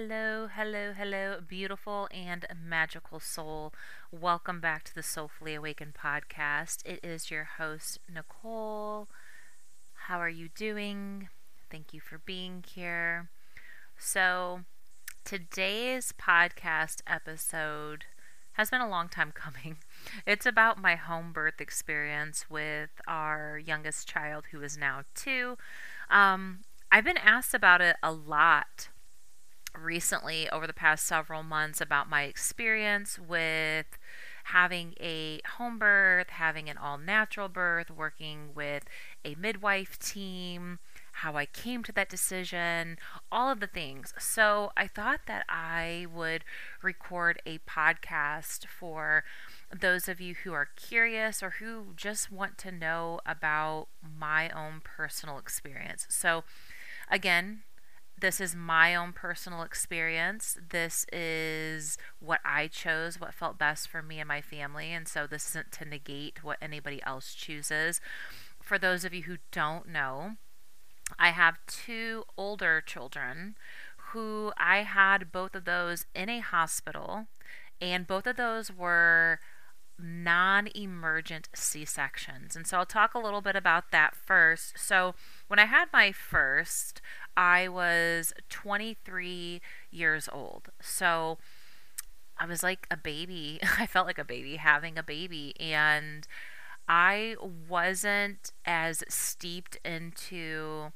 Hello, hello, hello, beautiful and magical soul. Welcome back to the Soulfully Awakened podcast. It is your host, Nicole. How are you doing? Thank you for being here. So, today's podcast episode has been a long time coming. It's about my home birth experience with our youngest child, who is now 2. I've been asked about it a lot recently over the past several months about my experience with having a home birth, having an all natural birth, working with a midwife team, how I came to that decision, all of the things. So I thought that I would record a podcast for those of you who are curious or who just want to know about my own personal experience. So, again, this is my own personal experience. This is what I chose, what felt best for me and my family. And so this isn't to negate what anybody else chooses. For those of you who don't know, I have 2 older children who I had both of those in a hospital, and both of those were non emergent C sections. And so I'll talk a little bit about that first. So, when I had my first, I was 23 years old. So, I was like a baby. I felt like a baby having a baby. And I wasn't as steeped into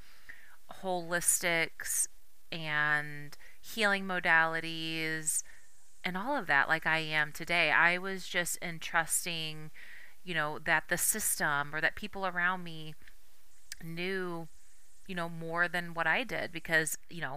holistics and healing modalities and all of that like I am today. I was just entrusting, that the system or that people around me knew, more than what I did because,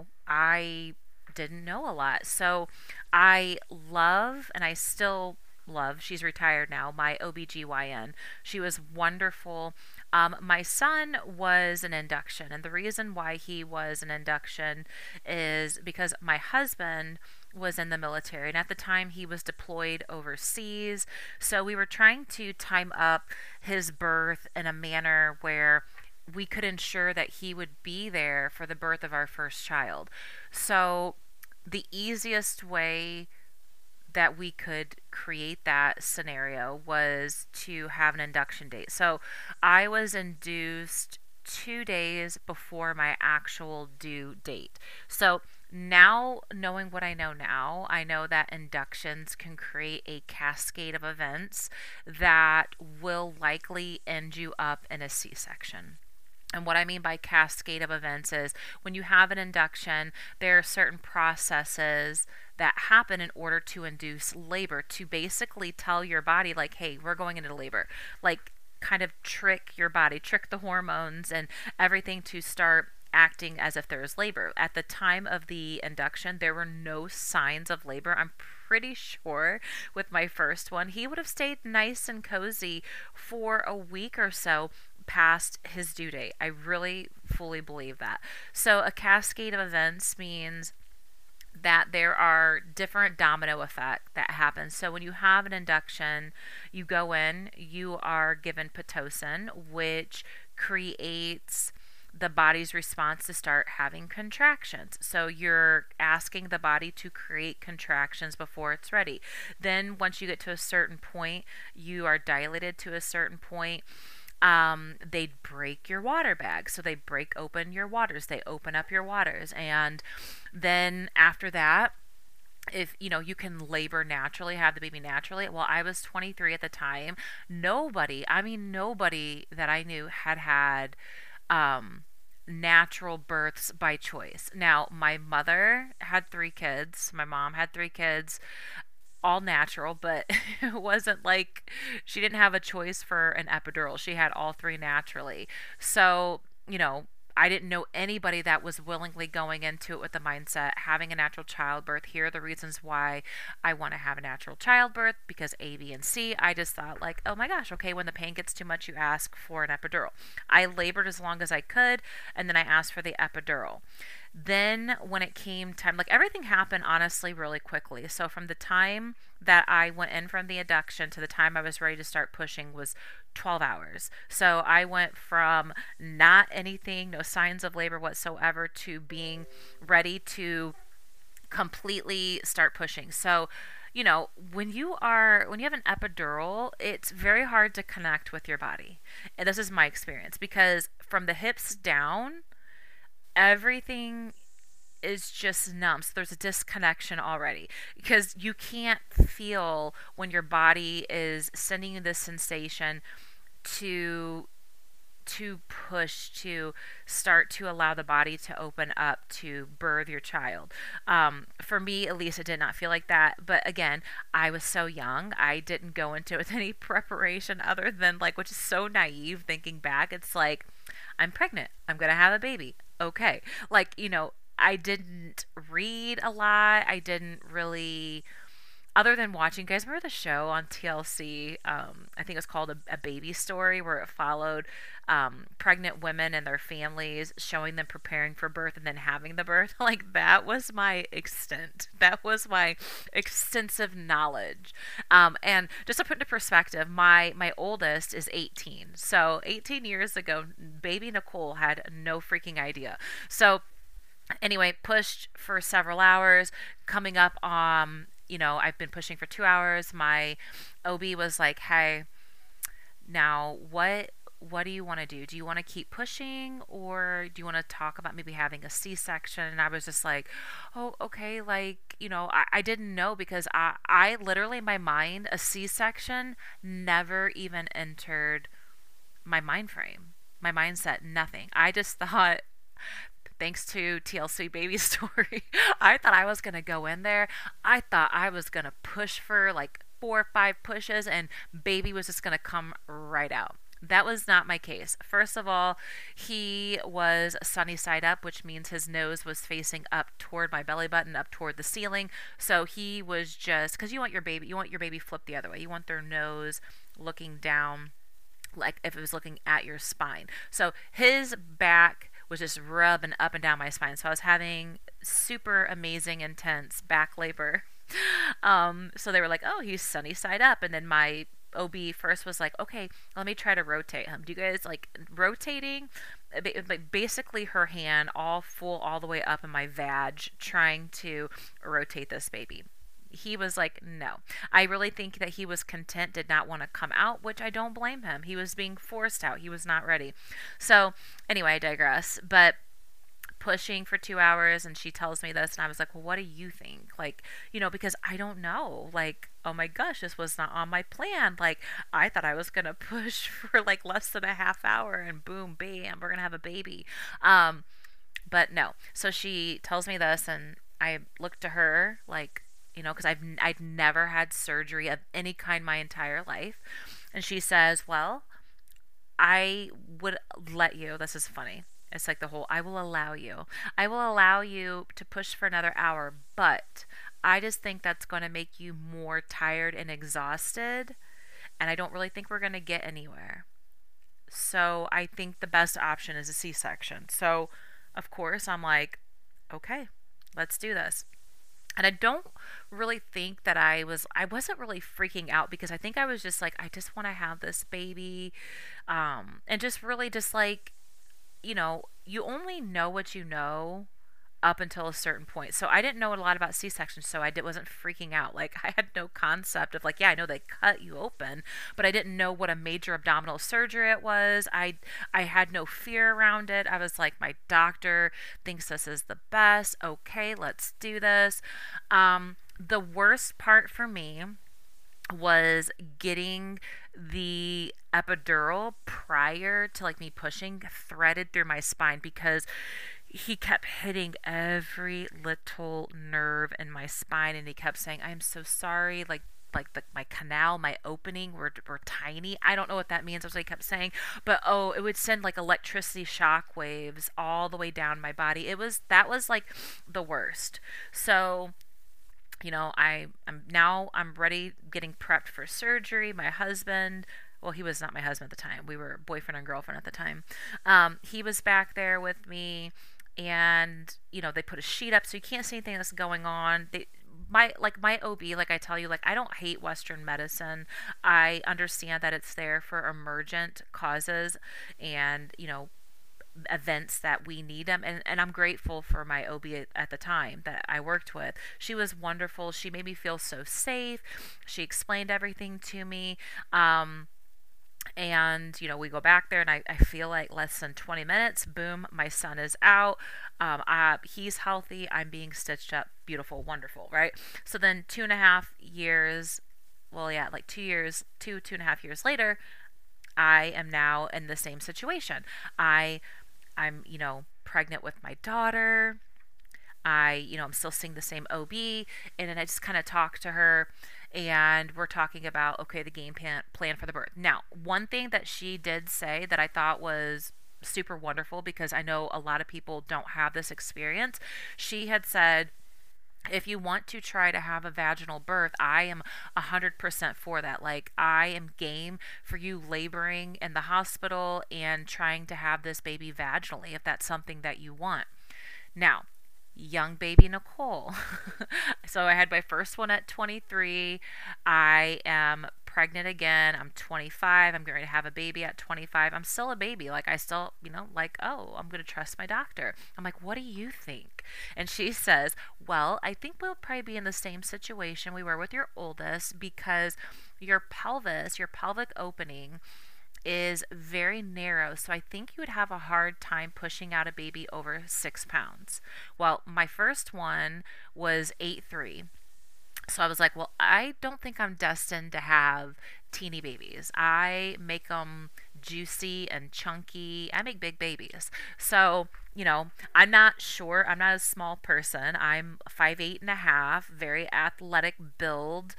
I didn't know a lot. So I love, and I still love, she's retired now, my OBGYN. She was wonderful. My son was an induction, and the reason why he was an induction is because my husband was in the military, and at the time he was deployed overseas. So we were trying to time up his birth in a manner where we could ensure that he would be there for the birth of our first child. So the easiest way that we could create that scenario was to have an induction date. So I was induced 2 days before my actual due date. So now, knowing what I know now, I know that inductions can create a cascade of events that will likely end you up in a C section. And what I mean by cascade of events is when you have an induction, there are certain processes that happen in order to induce labor, to basically tell your body, like, hey, we're going into labor. Like, kind of trick your body, trick the hormones and everything to start acting as if there's labor. At the time of the induction, there were no signs of labor. I'm pretty sure with my first one, he would have stayed nice and cozy for a week or so past his due date. I really fully believe that. So a cascade of events means that there are different domino effect that happens. So when you have an induction, you go in, you are given Pitocin, which creates the body's response to start having contractions. So you're asking the body to create contractions before it's ready. Then once you get to a certain point, you are dilated to a certain point. They break your water bag. So they break open your waters. They open up your waters. And then after that, if you can labor naturally, have the baby naturally. Well, I was 23 at the time. Nobody that I knew had natural births by choice. Now, my mother had 3 kids. My mom had 3 kids, all natural, but it wasn't like she didn't have a choice for an epidural. She had all 3 naturally. So, I didn't know anybody that was willingly going into it with the mindset having a natural childbirth. Here are the reasons why I want to have a natural childbirth, because A, B, and C. I just thought, like, oh my gosh, okay, when the pain gets too much, you ask for an epidural. I labored as long as I could, and then I asked for the epidural. Then when it came time, like, everything happened honestly really quickly. So from the time that I went in from the induction to the time I was ready to start pushing was 12 hours. So I went from not anything, no signs of labor whatsoever, to being ready to completely start pushing. So, when you have an epidural, it's very hard to connect with your body. And this is my experience because from the hips down, everything is just numb. So there's a disconnection already because you can't feel when your body is sending you this sensation to push, to start to allow the body to open up to birth your child. For me, at least, it did not feel like that. But again, I was so young. I didn't go into it with any preparation other than like, which is so naive thinking back. It's like, I'm pregnant. I'm going to have a baby. Okay. Like, I didn't read a lot. I didn't really, other than watching, you guys remember the show on TLC? I think it was called a Baby Story, where it followed pregnant women and their families, showing them preparing for birth and then having the birth. Like that was my extent. That was my extensive knowledge. And just to put into perspective, my oldest is 18. So 18 years ago, baby Nicole had no freaking idea. So anyway, pushed for several hours, coming up I've been pushing for 2 hours. My OB was like, "Hey, now what do you want to do? Do you want to keep pushing or do you want to talk about maybe having a C-section?" And I was just like, "Oh, okay." Like, I didn't know because I literally in my mind, a C-section never even entered my mind frame, my mindset, nothing. I just thought, thanks to TLC Baby Story, I thought I was going to go in there. I thought I was going to push for like 4 or 5 pushes and baby was just going to come right out. That was not my case. First of all, he was sunny side up, which means his nose was facing up toward my belly button, up toward the ceiling. So he was just, because you want your baby flipped the other way. You want their nose looking down, like if it was looking at your spine. So his back was just rubbing up and down my spine. So I was having super amazing, intense back labor. So they were like, "Oh, he's sunny side up." And then my OB first was like, "Okay, let me try to rotate him." Do you guys like rotating? Like basically her hand all full all the way up in my vag trying to rotate this baby. He was like, "No." I really think that he was content, did not want to come out, which I don't blame him. He was being forced out. He was not ready. So, anyway, I digress. But pushing for 2 hours and she tells me this and I was like, "Well, what do you think?" Like, because I don't know. Like, oh my gosh, this was not on my plan. Like, I thought I was going to push for like less than a half hour and boom, bam, we're going to have a baby. But no. So she tells me this and I look to her like, because I'd never had surgery of any kind my entire life. And she says, "Well, I would let you." This is funny. It's like the whole I will allow you. I will allow you to push for another hour, but I just think that's going to make you more tired and exhausted. And I don't really think we're going to get anywhere. So I think the best option is a C-section. So, of course, I'm like, okay, let's do this. And I don't really think that I wasn't really freaking out because I think I was just like, I just want to have this baby. And just really just like, you only know what you know up until a certain point. So I didn't know a lot about C-sections, so wasn't freaking out. Like I had no concept of like, yeah, I know they cut you open, but I didn't know what a major abdominal surgery it was. I had no fear around it. I was like, my doctor thinks this is the best. Okay, let's do this. The worst part for me was getting the epidural prior to like me pushing threaded through my spine because he kept hitting every little nerve in my spine and he kept saying, "I'm so sorry." My canal, my opening were tiny. I don't know what that means. That's what he kept saying. But it would send like electricity shock waves all the way down my body. That was like the worst. So I'm ready, getting prepped for surgery. My husband, well, he was not my husband at the time. We were boyfriend and girlfriend at the time. He was back there with me, and they put a sheet up so you can't see anything that's going on. My OB, like I tell you, like I don't hate Western medicine. I understand that it's there for emergent causes, and events that we need them. And I'm grateful for my OB at the time that I worked with. She was wonderful. She made me feel so safe. She explained everything to me. And we go back there, and I feel like less than 20 minutes, boom, my son is out. He's healthy. I'm being stitched up. Beautiful, wonderful, right? So then 2.5 years, well, yeah, like 2 years, 2.5 years later, I am now in the same situation. I'm pregnant with my daughter. I'm still seeing the same OB, and then I just kind of talk to her, and we're talking about, okay, the game plan for the birth. Now, one thing that she did say that I thought was super wonderful, because I know a lot of people don't have this experience. She had said, if you want to try to have a vaginal birth, I am 100% for that. Like, I am game for you laboring in the hospital and trying to have this baby vaginally, if that's something that you want. Now, young baby Nicole. So I had my first one at 23. I am pregnant again. I'm 25. I'm going to have a baby at 25. I'm still a baby. Like, I still, like, oh, I'm going to trust my doctor. I'm like, what do you think? And she says, well, I think we'll probably be in the same situation we were with your oldest, because your pelvis, your pelvic opening, is very narrow. So I think you would have a hard time pushing out a baby over 6 pounds. Well, my first one was 8'3". So I was like, well, I don't think I'm destined to have teeny babies. I make them juicy and chunky. I make big babies. So, I'm not sure. I'm not a small person. I'm 5'8.5", very athletic build.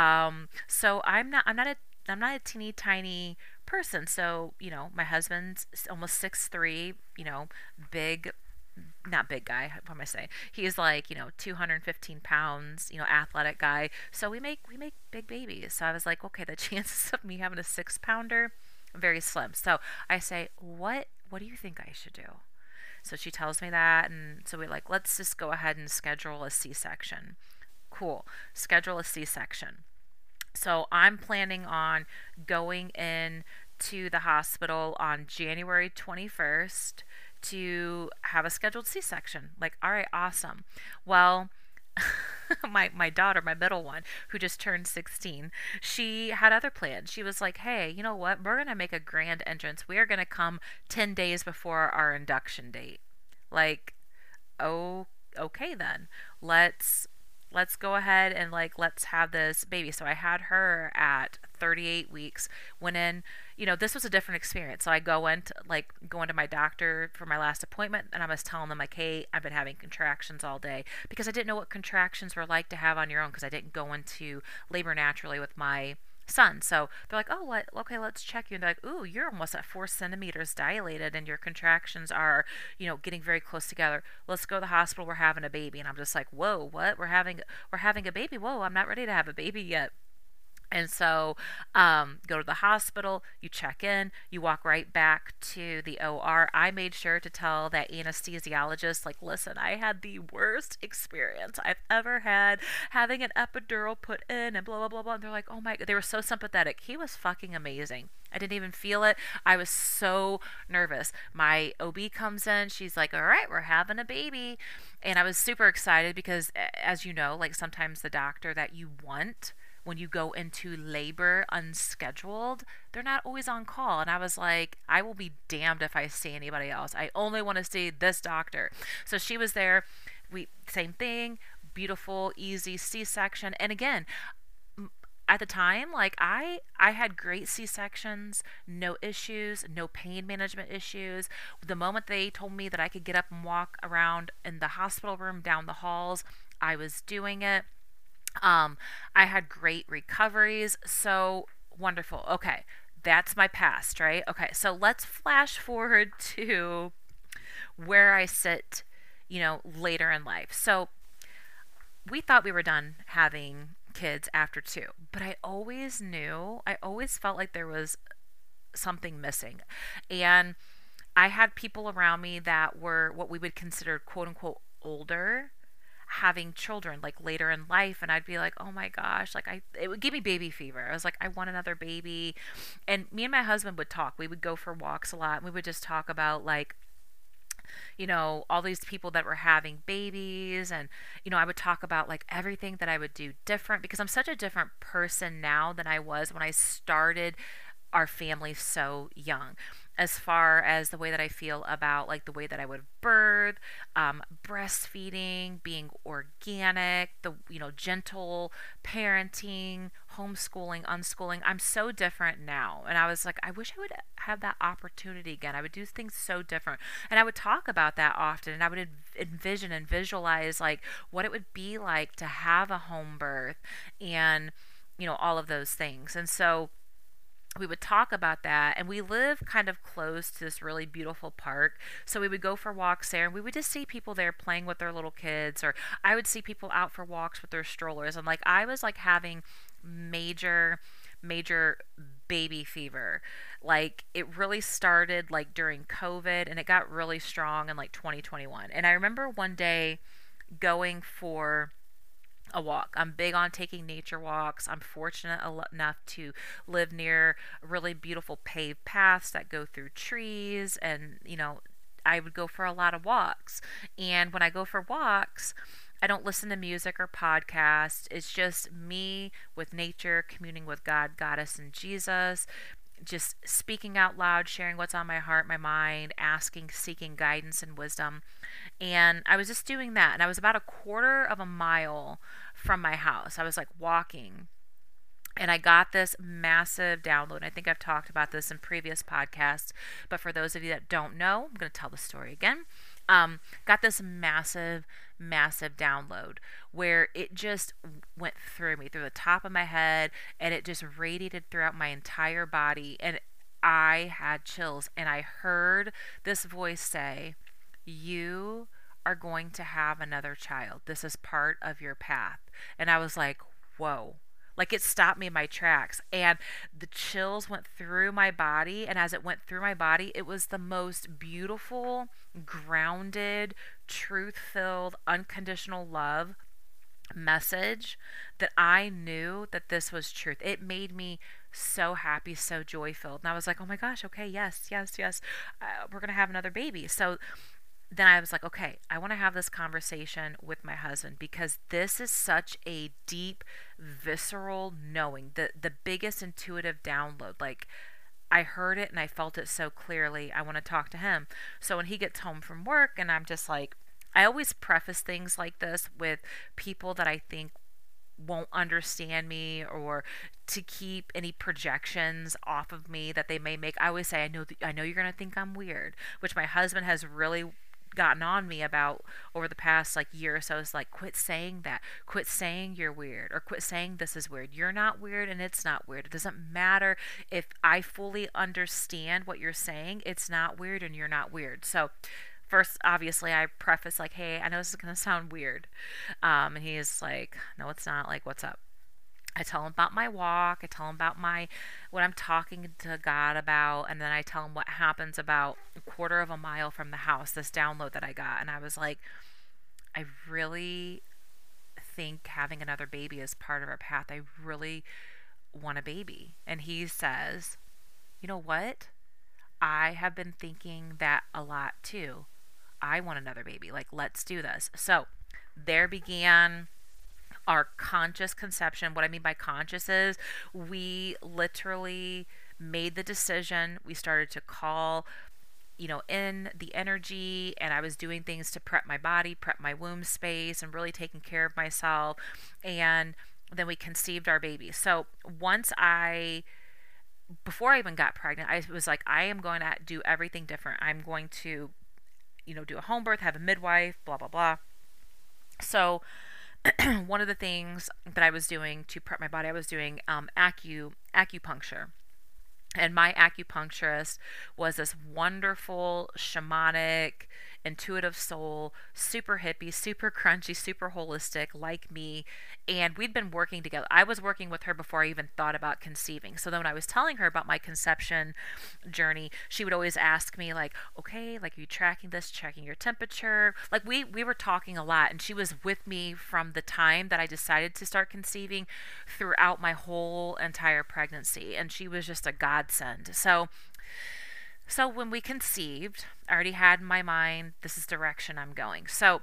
So I'm not a teeny tiny person. So, my husband's almost 6'3", big, not big guy, what am I saying? He's like, 215 pounds, athletic guy. So we make big babies. So I was like, okay, the chances of me having a 6 pounder, very slim. So I say, what do you think I should do? So she tells me that, and so we're like, let's just go ahead and schedule a C-section. Cool. Schedule a C-section. So I'm planning on going in to the hospital on January 21st to have a scheduled C-section. Like, all right, awesome. Well, my daughter, my middle one, who just turned 16, she had other plans. She was like, hey, you know what? We're going to make a grand entrance. We are going to come 10 days before our induction date. Like, oh, okay then. Let's go ahead and, like, let's have this baby. So I had her at 38 weeks. Went in, this was a different experience. So I go into my doctor for my last appointment, and I was telling them, like, hey, I've been having contractions all day, because I didn't know what contractions were like to have on your own, because I didn't go into labor naturally with my son. So they're like, oh, what? Okay, let's check you. And they're like, ooh, you're almost at 4 centimeters dilated, and your contractions are, getting very close together. Let's go to the hospital. We're having a baby. And I'm just like, whoa, what? We're having a baby. Whoa, I'm not ready to have a baby yet. And so, go to the hospital, you check in, you walk right back to the OR. I made sure to tell that anesthesiologist, like, listen, I had the worst experience I've ever had having an epidural put in, and blah, blah, blah, blah. And they're like, oh my God, they were so sympathetic. He was fucking amazing. I didn't even feel it. I was so nervous. My OB comes in. She's like, all right, we're having a baby. And I was super excited because, as you know, like, sometimes the doctor that you want when you go into labor unscheduled, they're not always on call. And I was like, I will be damned if I see anybody else. I only want to see this doctor. So she was there. Same thing, beautiful, easy C-section. And again, at the time, like, I had great C-sections, no issues, no pain management issues. The moment they told me that I could get up and walk around in the hospital room, down the halls, I was doing it. I had great recoveries. So wonderful. Okay. That's my past, right? Okay. So let's flash forward to where I sit, later in life. So we thought we were done having kids after 2, but I always felt like there was something missing. And I had people around me that were what we would consider, quote unquote, older, having children, like, later in life, and I'd be like, oh my gosh, like, it would give me baby fever. I was like, I want another baby. And me and my husband would talk. We would go for walks a lot, and we would just talk about, like, all these people that were having babies. And, I would talk about like everything that I would do different because I'm such a different person now than I was when I started our family so young, as far as the way that I feel about like the way that I would birth, breastfeeding, being organic, the gentle parenting, homeschooling, unschooling. I'm so different now, and I was like, I wish I would have that opportunity again. I would do things so different, and I would talk about that often, and I would envision and visualize like what it would be like to have a home birth, and all of those things. And so we would talk about that, and we live kind of close to this really beautiful park, so we would go for walks there, and we would just see people there playing with their little kids, or I would see people out for walks with their strollers. And like I was like having major baby fever. Like it really started like during COVID, and it got really strong in like 2021. And I remember one day going for a walk. I'm big on taking nature walks. I'm fortunate enough to live near really beautiful paved paths that go through trees, and I would go for a lot of walks. And when I go for walks, I don't listen to music or podcasts. It's just me with nature, communing with God, Goddess, and Jesus, just speaking out loud, sharing what's on my heart, my mind, asking, seeking guidance and wisdom. And I was just doing that. And I was about a quarter of a mile from my house. I was like walking. And I got this massive download. I think I've talked about this in previous podcasts, but for those of you that don't know, I'm going to tell the story again. Got this massive download where it just went through me, through the top of my head, and it just radiated throughout my entire body. And I had chills, and I heard this voice say, "You are going to have another child. This is part of your path." And I was like, whoa. Like it stopped me in my tracks, and the chills went through my body. And as it went through my body, it was the most beautiful, grounded, truth filled, unconditional love message that I knew that this was truth. It made me so happy, so joy filled. And I was like, oh my gosh, okay, yes, yes, yes. We're going to have another baby. So then I was like, okay, I want to have this conversation with my husband because this is such a deep, visceral knowing, the biggest intuitive download. Like I heard it and I felt it so clearly. I want to talk to him. So when he gets home from work, and I'm just like, I always preface things like this with people that I think won't understand me, or to keep any projections off of me that they may make. I always say, I know you're going to think I'm weird, which my husband has really gotten on me about over the past like year or so. Is like, quit saying that, quit saying you're weird, or quit saying this is weird. You're not weird, and it's not weird. It doesn't matter if I fully understand what you're saying. It's not weird, and you're not weird. So first, obviously, I preface like, hey, I know this is gonna sound weird, and he's like, no, it's not. Like, what's up? I tell him about my walk. I tell him about what I'm talking to God about, and then I tell him what happens about a quarter of a mile from the house, this download that I got. And I was like, I really think having another baby is part of our path. I really want a baby. And he says, you know what? I have been thinking that a lot too. I want another baby. Like, let's do this. So there began our conscious conception. What I mean by conscious is we literally made the decision. We started to call, in the energy, and I was doing things to prep my body, prep my womb space, and really taking care of myself. And then we conceived our baby. So before I even got pregnant, I was like, I am going to do everything different. I'm going to, do a home birth, have a midwife, blah, blah, blah. So one of the things that I was doing to prep my body, I was doing acupuncture. And my acupuncturist was this wonderful, shamanic, intuitive soul, super hippie, super crunchy, super holistic, like me. And we'd been working together. I was working with her before I even thought about conceiving. So then when I was telling her about my conception journey, she would always ask me like, okay, like, are you tracking this, checking your temperature? Like we were talking a lot, and she was with me from the time that I decided to start conceiving throughout my whole entire pregnancy. And she was just a godsend. So So when we conceived, I already had in my mind, this is direction I'm going. So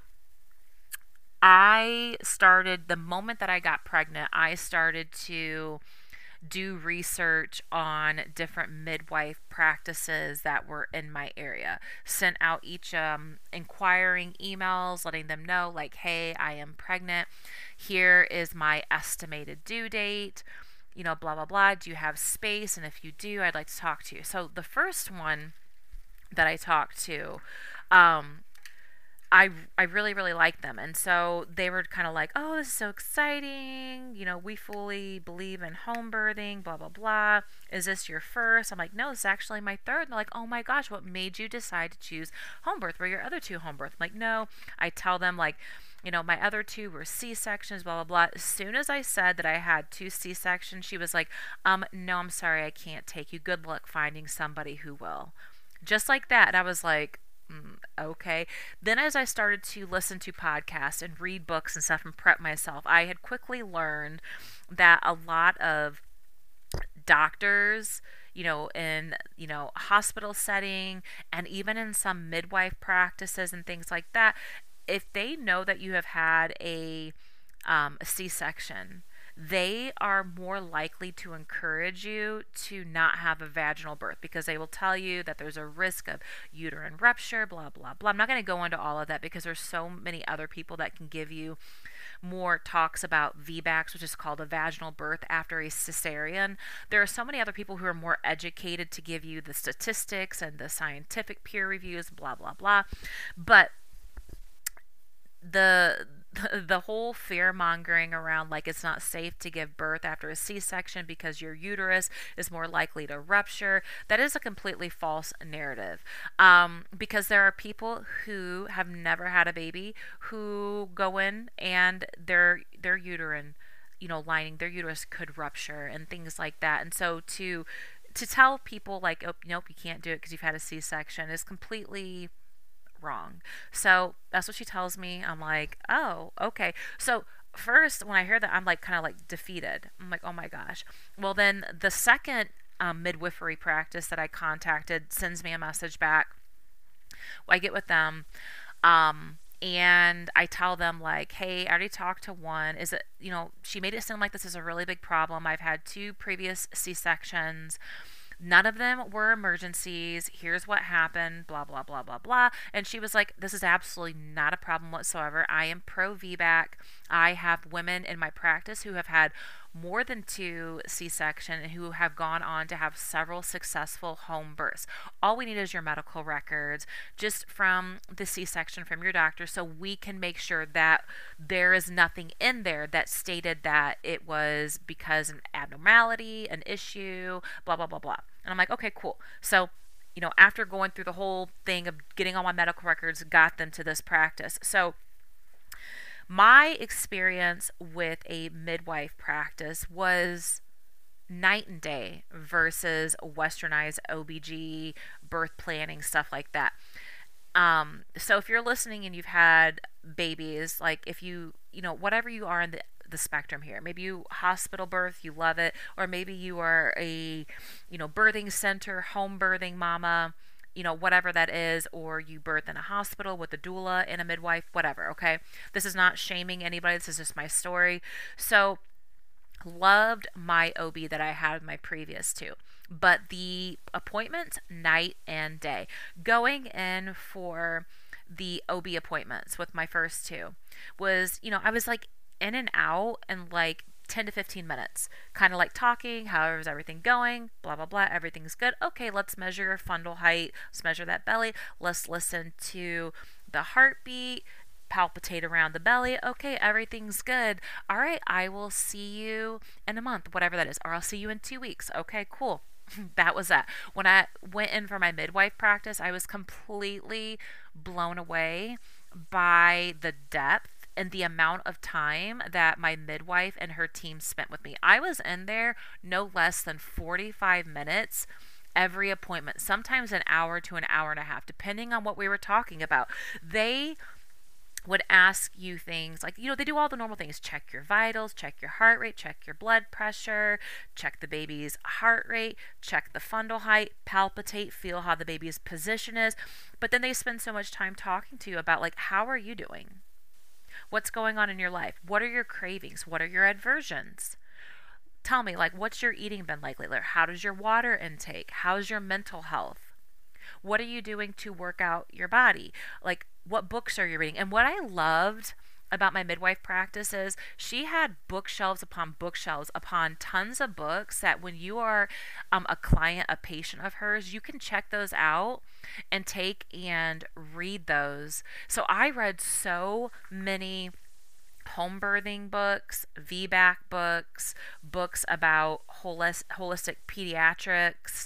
I started, the moment that I got pregnant, I started to do research on different midwife practices that were in my area. Sent out each inquiring emails letting them know, like, hey, I am pregnant. Here is my estimated due date. Blah, blah, blah. Do you have space? And if you do, I'd like to talk to you. So the first one that I talked to, um, I really really liked them, and so they were kind of like, oh, this is so exciting, we fully believe in home birthing, blah blah blah. Is this your first? I'm like, no, this is actually my third. And they're like, oh my gosh, what made you decide to choose home birth? Were your other two home birth? I'm like, no. I tell them, like, my other two were C-sections, blah blah blah. As soon as I said that I had two C-sections, she was like, no, I'm sorry, I can't take you. Good luck finding somebody who will. Just like that. And I was like, okay. Then, as I started to listen to podcasts and read books and stuff and prep myself, I had quickly learned that a lot of doctors, in, hospital setting and even in some midwife practices and things like that, if they know that you have had a C-section, they are more likely to encourage you to not have a vaginal birth because they will tell you that there's a risk of uterine rupture, blah, blah, blah. I'm not going to go into all of that because there's so many other people that can give you more talks about VBACs, which is called a vaginal birth after a cesarean. There are so many other people who are more educated to give you the statistics and the scientific peer reviews, blah, blah, blah. But the whole fear mongering around, like, it's not safe to give birth after a C-section because your uterus is more likely to rupture, that is a completely false narrative. Because there are people who have never had a baby who go in and their uterine, lining, their uterus could rupture and things like that. And so to tell people, like, oh, nope, you can't do it because you've had a C-section is completely wrong. So that's what she tells me. I'm like, oh, okay. So first, when I hear that, I'm like kind of like defeated. I'm like, oh my gosh. Well, then the second midwifery practice that I contacted sends me a message back. Well, I get with them. And I tell them, like, hey, I already talked to one. Is it, she made it sound like this is a really big problem. I've had two previous C-sections. None of them were emergencies. Here's what happened, blah, blah, blah, blah, blah. And she was like, this is absolutely not a problem whatsoever. I am pro VBAC. I have women in my practice who have had more than two C-section and who have gone on to have several successful home births. All we need is your medical records just from the C-section from your doctor so we can make sure that there is nothing in there that stated that it was because an abnormality, an issue, blah, blah, blah, blah. And I'm like, okay, cool. So, after going through the whole thing of getting all my medical records, got them to this practice. So my experience with a midwife practice was night and day versus westernized OBG, birth planning, stuff like that. So if you're listening and you've had babies, like, if whatever you are in the spectrum here, maybe you hospital birth, you love it, or maybe you are a, birthing center, home birthing mama, whatever that is, or you birth in a hospital with a doula and a midwife, whatever, okay? This is not shaming anybody. This is just my story. So, loved my OB that I had my previous two. But the appointments, night and day. Going in for the OB appointments with my first two was, I was like in and out in like 10 to 15 minutes, kind of like talking, how is everything going, blah, blah, blah, everything's good. Okay, let's measure your fundal height, let's measure that belly, let's listen to the heartbeat, palpitate around the belly. Okay, everything's good. All right, I will see you in a month, whatever that is, or I'll see you in 2 weeks. Okay, cool. That was that. When I went in for my midwife practice, I was completely blown away by the depth and the amount of time that my midwife and her team spent with me. I was in there no less than 45 minutes every appointment, sometimes an hour to an hour and a half, depending on what we were talking about. They would ask you things like, they do all the normal things: check your vitals, check your heart rate, check your blood pressure, check the baby's heart rate, check the fundal height, palpitate, feel how the baby's position is. But then they spend so much time talking to you about, like, how are you doing? What's going on in your life? What are your cravings? What are your aversions? Tell me, like, what's your eating been like lately? How does your water intake? How's your mental health? What are you doing to work out your body? Like, what books are you reading? And what I loved about my midwife practice is she had bookshelves upon tons of books that when you are a client, a patient of hers, you can check those out and take and read those. So I read so many home birthing books, VBAC books, books about holistic pediatrics,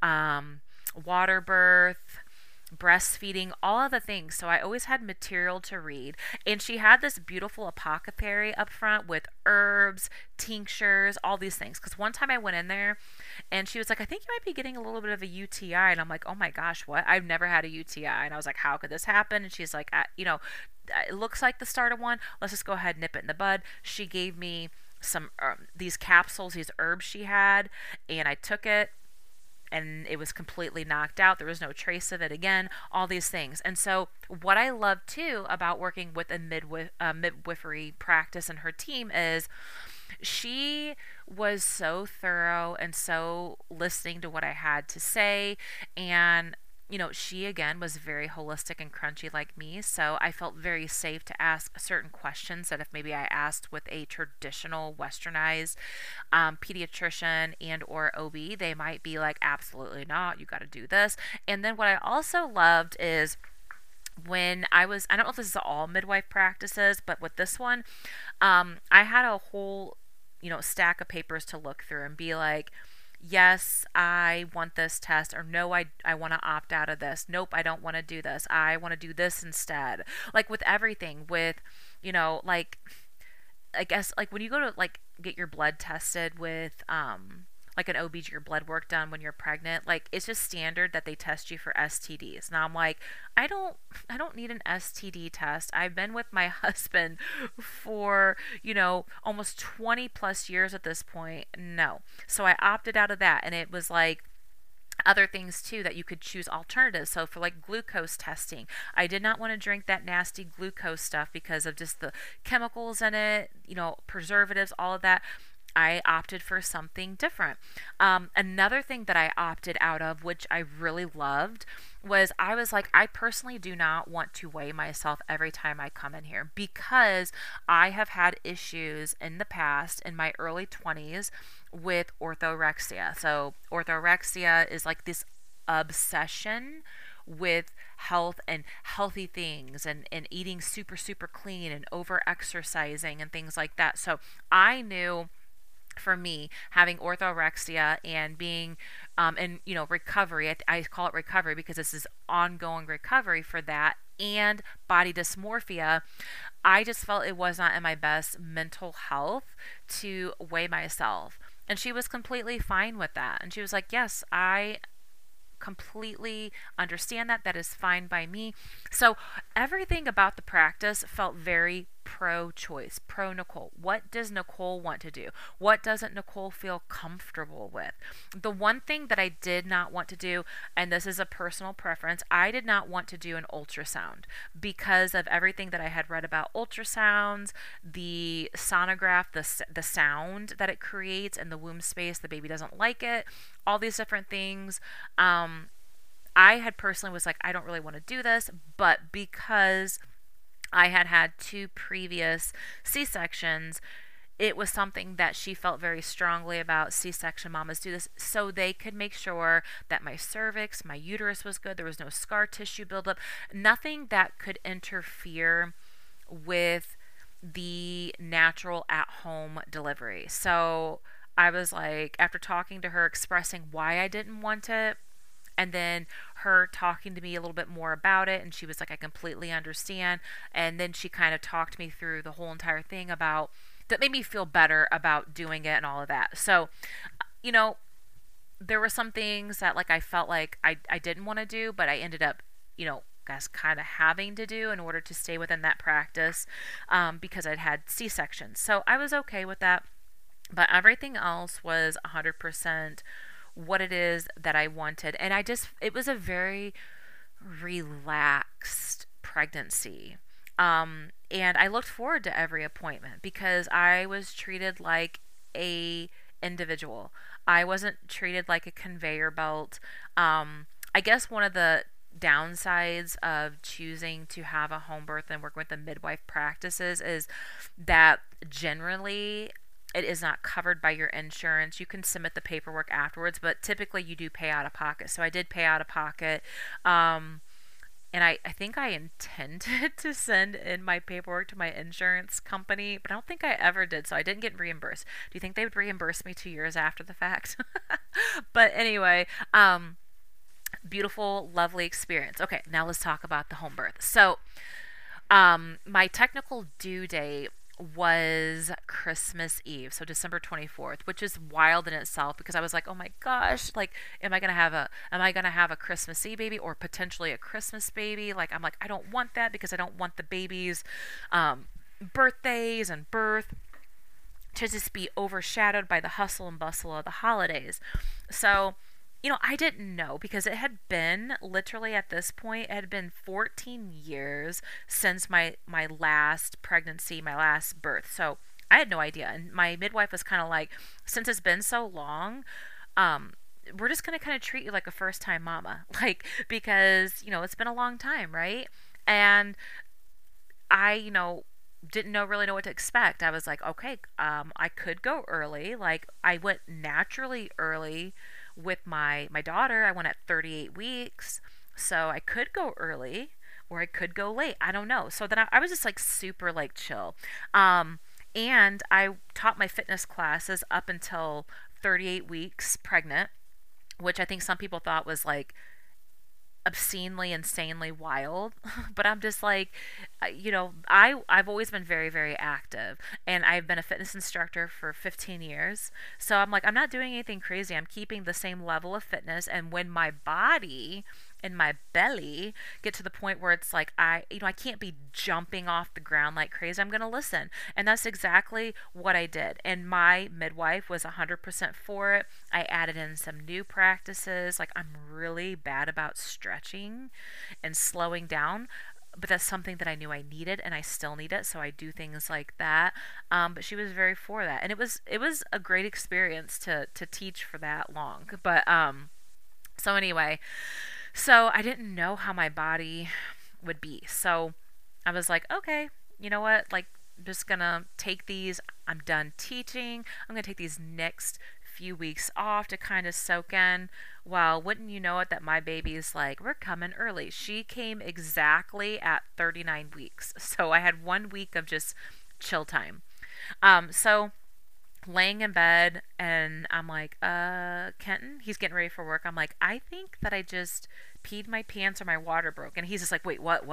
water birth, breastfeeding, all of the things. So I always had material to read. And she had this beautiful apothecary up front with herbs, tinctures, all these things. Because one time I went in there and she was like, I think you might be getting a little bit of a UTI. And I'm like, oh my gosh, what? I've never had a UTI. And I was like, how could this happen? And she's like, it looks like the start of one. Let's just go ahead and nip it in the bud. She gave me some these capsules, these herbs she had, and I took it, and it was completely knocked out. There was no trace of it again, all these things. And so what I love too about working with a midwifery practice and her team is she was so thorough and so listening to what I had to say. And she again was very holistic and crunchy like me, so I felt very safe to ask certain questions that if maybe I asked with a traditional westernized pediatrician and or OB, they might be like, absolutely not, you got to do this. And then what I also loved is I don't know if this is all midwife practices, but with this one, I had a whole, stack of papers to look through and be like, yes, I want this test, or no, I want to opt out of this. Nope, I don't want to do this. I want to do this instead. Like with everything, with, like, I guess, like when you go to like get your blood tested with, like an OB, your blood work done when you're pregnant, like it's just standard that they test you for STDs. Now I'm like, I don't need an STD test. I've been with my husband for, almost 20 plus years at this point. No. So I opted out of that, and it was like other things too that you could choose alternatives. So for like glucose testing, I did not want to drink that nasty glucose stuff because of just the chemicals in it, preservatives, all of that. I opted for something different. Another thing that I opted out of, which I really loved, was I was like, I personally do not want to weigh myself every time I come in here because I have had issues in the past in my early 20s with orthorexia. So, orthorexia is like this obsession with health and healthy things and eating super, super clean and over exercising and things like that. So, I knew for me having orthorexia and being in recovery, I call it recovery because this is ongoing recovery for that, and body dysmorphia, I just felt it was not in my best mental health to weigh myself. And she was completely fine with that, and she was like, yes, I completely understand that. That is fine by me. So everything about the practice felt very pro choice, pro Nicole. What does Nicole want to do? What doesn't Nicole feel comfortable with? The one thing that I did not want to do, and this is a personal preference, I did not want to do an ultrasound because of everything that I had read about ultrasounds, the sonograph, the sound that it creates in the womb space. The baby doesn't like it, all these different things. I had personally was like, I don't really want to do this, but because I had had two previous C-sections, it was something that she felt very strongly about. C-section mamas do this so they could make sure that my cervix, my uterus was good. There was no scar tissue buildup, nothing that could interfere with the natural at-home delivery. So I was like, after talking to her, expressing why I didn't want it, and then her talking to me a little bit more about it, and she was like, I completely understand. And then she kind of talked me through the whole entire thing about that, made me feel better about doing it and all of that. So, you know, there were some things that like I felt like I didn't want to do, but I ended up, guess, kind of having to do in order to stay within that practice, because I'd had C-sections. So I was okay with that. But everything else was 100% what it is that I wanted. And it was a very relaxed pregnancy. And I looked forward to every appointment because I was treated like a individual. I wasn't treated like a conveyor belt. I guess one of the downsides of choosing to have a home birth and work with the midwife practices is that generally it is not covered by your insurance. You can submit the paperwork afterwards, but typically you do pay out of pocket. So I did pay out of pocket. And I think I intended to send in my paperwork to my insurance company, but I don't think I ever did. So I didn't get reimbursed. Do you think they would reimburse me 2 years after the fact? But anyway, beautiful, lovely experience. Okay, now let's talk about the home birth. So, my technical due date was Christmas Eve, so December 24th, which is wild in itself because I was like, "Oh my gosh, like am I going to have a Christmas Eve baby or potentially a Christmas baby?" Like I'm like, "I don't want that because I don't want the baby's birthdays and birth to just be overshadowed by the hustle and bustle of the holidays." So, I didn't know because it had been literally at this point, it had been 14 years since my last pregnancy, my last birth. So I had no idea. And my midwife was kind of like, since it's been so long, um, we're just going to kind of treat you like a first time mama. Like, because, it's been a long time, right? And I, didn't really know what to expect. I was like, okay, I could go early. Like I went naturally early with my daughter. I went at 38 weeks, so I could go early or I could go late. I don't know. So then I was just like super like chill. And I taught my fitness classes up until 38 weeks pregnant, which I think some people thought was like obscenely, insanely wild. But I'm just like, I've always been very, very active, and I've been a fitness instructor for 15 years. So I'm like, I'm not doing anything crazy. I'm keeping the same level of fitness, and when my body and my belly get to the point where it's like I can't be jumping off the ground like crazy, I'm going to listen. And that's exactly what I did. And my midwife was 100% for it. I added in some new practices. Like I'm really bad about stretching and slowing down, but that's something that I knew I needed and I still need it, so I do things like that. But she was very for that, and it was a great experience to teach for that long. But so anyway, so I didn't know how my body would be. So I was like, okay, you know what? Like, I'm just gonna take these. I'm done teaching. I'm gonna take these next few weeks off to kind of soak in. Well, wouldn't you know it that my baby's like, we're coming early. She came exactly at 39 weeks. So I had 1 week of just chill time. So laying in bed and I'm like, Kenton, he's getting ready for work. I'm like, I think that I just peed my pants or my water broke. And he's just like, wait, what,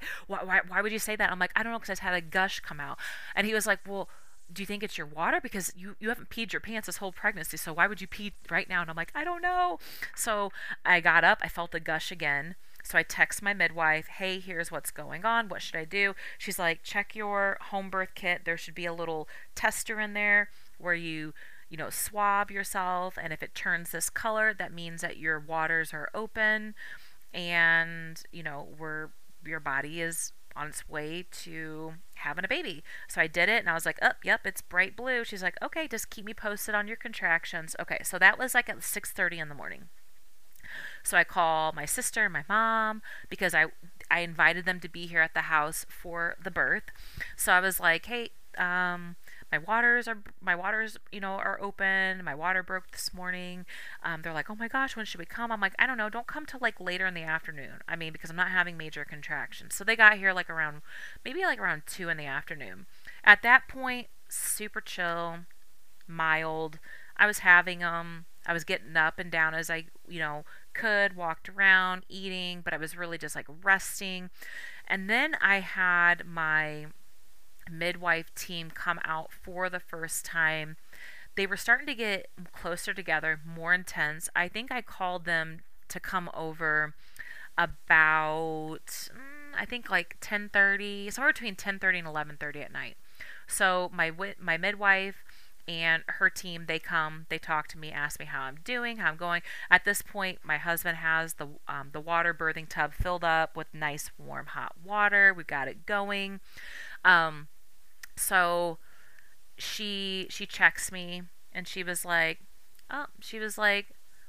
why would you say that? I'm like, I don't know, because I just had a gush come out. And he was like, well, do you think it's your water? Because you haven't peed your pants this whole pregnancy, so why would you pee right now? And I'm like, I don't know. So I got up, I felt the gush again. So I text my midwife, hey, here's what's going on. What should I do? She's like, check your home birth kit. There should be a little tester in there where you swab yourself, and if it turns this color, that means that your waters are open, and where your body is on its way to having a baby. So I did it, and I was like, oh, yep, it's bright blue. She's like, okay, just keep me posted on your contractions. Okay, so that was like at 6:30 in the morning. So I call my sister and my mom because I invited them to be here at the house for the birth. So I was like, hey, my waters are open. My water broke this morning. They're like, oh my gosh, when should we come? I'm like, I don't know. Don't come till like later in the afternoon. I mean, because I'm not having major contractions. So they got here like around 2 in the afternoon. At that point, super chill, mild. I was having them. I was getting up and down as I could, walked around, eating, but I was really just like resting. And then I had my midwife team come out for the first time. They were starting to get closer together, more intense. I think I called them to come over about I think like 10:30, somewhere between 10:30 and 11:30 at night. So my midwife and her team, they come, they talk to me, ask me how I'm doing, how I'm going. At this point, my husband has the water birthing tub filled up with nice warm hot water. We've got it going. Um, so she checks me, and she was like,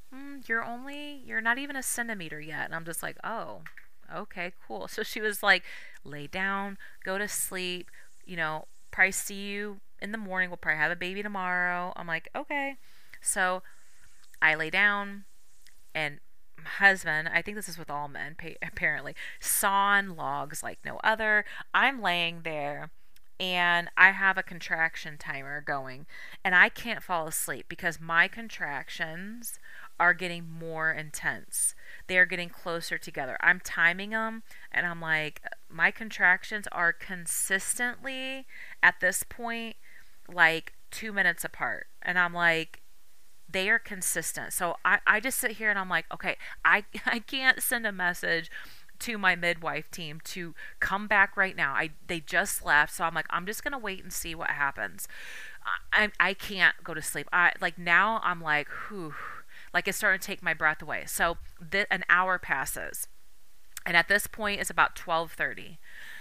you're not even a centimeter yet. And I'm just like, oh, okay, cool. So she was like, lay down, go to sleep, probably see you in the morning. We'll probably have a baby tomorrow. I'm like, okay. So I lay down, and my husband, I think this is with all men, apparently, sawing logs like no other. I'm laying there, and I have a contraction timer going, and I can't fall asleep because my contractions are getting more intense. They are getting closer together. I'm timing them, and I'm like, my contractions are consistently at this point like 2 minutes apart. And I'm like, they are consistent. So I just sit here and I'm like, okay, I can't send a message to my midwife team to come back right now. They just left, so I'm like, I'm just gonna wait and see what happens. I can't go to sleep. I like now I'm like, whew, like it's starting to take my breath away. So an hour passes, and at this point it's about 12:30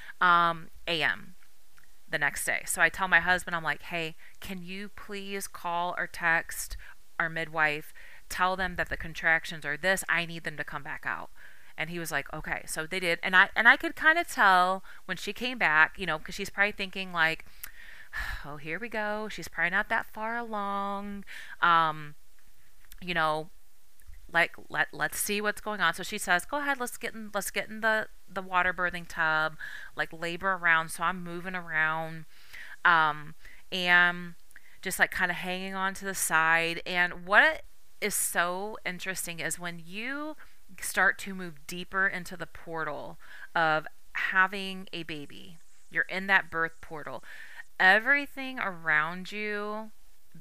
a.m. the next day. So I tell my husband, I'm like, hey, can you please call or text our midwife, tell them that the contractions are this, I need them to come back out. And he was like, okay. So they did, and I could kind of tell when she came back, because she's probably thinking like, oh, here we go. She's probably not that far along. You know, like let's see what's going on. So she says, go ahead, let's get in the water birthing tub, like labor around. So I'm moving around, and just like kind of hanging on to the side. And what is so interesting is when you start to move deeper into the portal of having a baby, you're in that birth portal, everything around you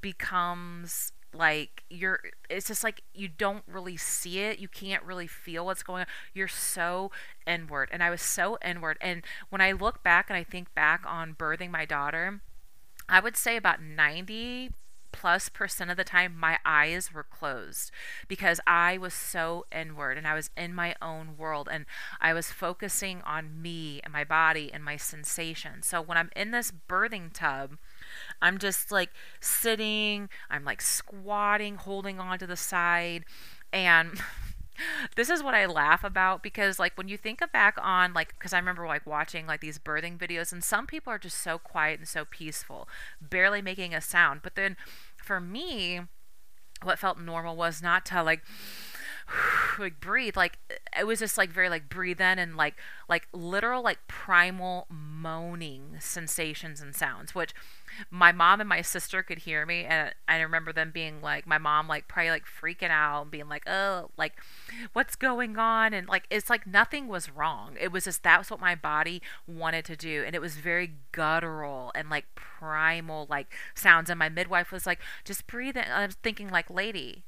becomes like it's just like you don't really see it, you can't really feel what's going on, you're so inward. And I was so inward, and when I look back and I think back on birthing my daughter, I would say about 90+% of the time my eyes were closed because I was so inward and I was in my own world and I was focusing on me and my body and my sensations. So when I'm in this birthing tub, I'm just like sitting, I'm like squatting, holding on to the side, and this is what I laugh about because like when you think back on like, because I remember like watching like these birthing videos, and some people are just so quiet and so peaceful, barely making a sound. But then for me, what felt normal was not to like like breathe. Like it was just like very like breathe in and like literal like primal moaning sensations and sounds, which my mom and my sister could hear me, and I remember them being like, my mom like probably like freaking out and being like, oh, like what's going on? And like it's like nothing was wrong, it was just that was what my body wanted to do, and it was very guttural and like primal like sounds. And my midwife was like, just breathe in. I was thinking like, lady,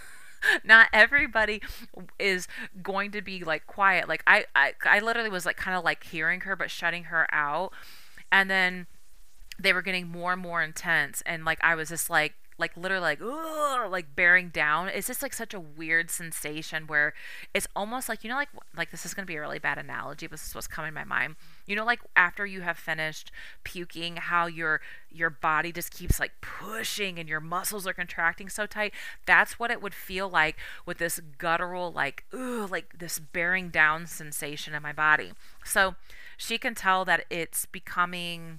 not everybody is going to be like quiet. Like I literally was like kind of like hearing her but shutting her out. And then they were getting more and more intense, and like I was just like literally like, ugh, like bearing down. It's just like such a weird sensation where it's almost like, like this is going to be a really bad analogy, but this is what's coming to my mind. Like after you have finished puking, how your body just keeps like pushing and your muscles are contracting so tight. That's what it would feel like with this guttural like, ugh, like this bearing down sensation in my body. So she can tell that it's becoming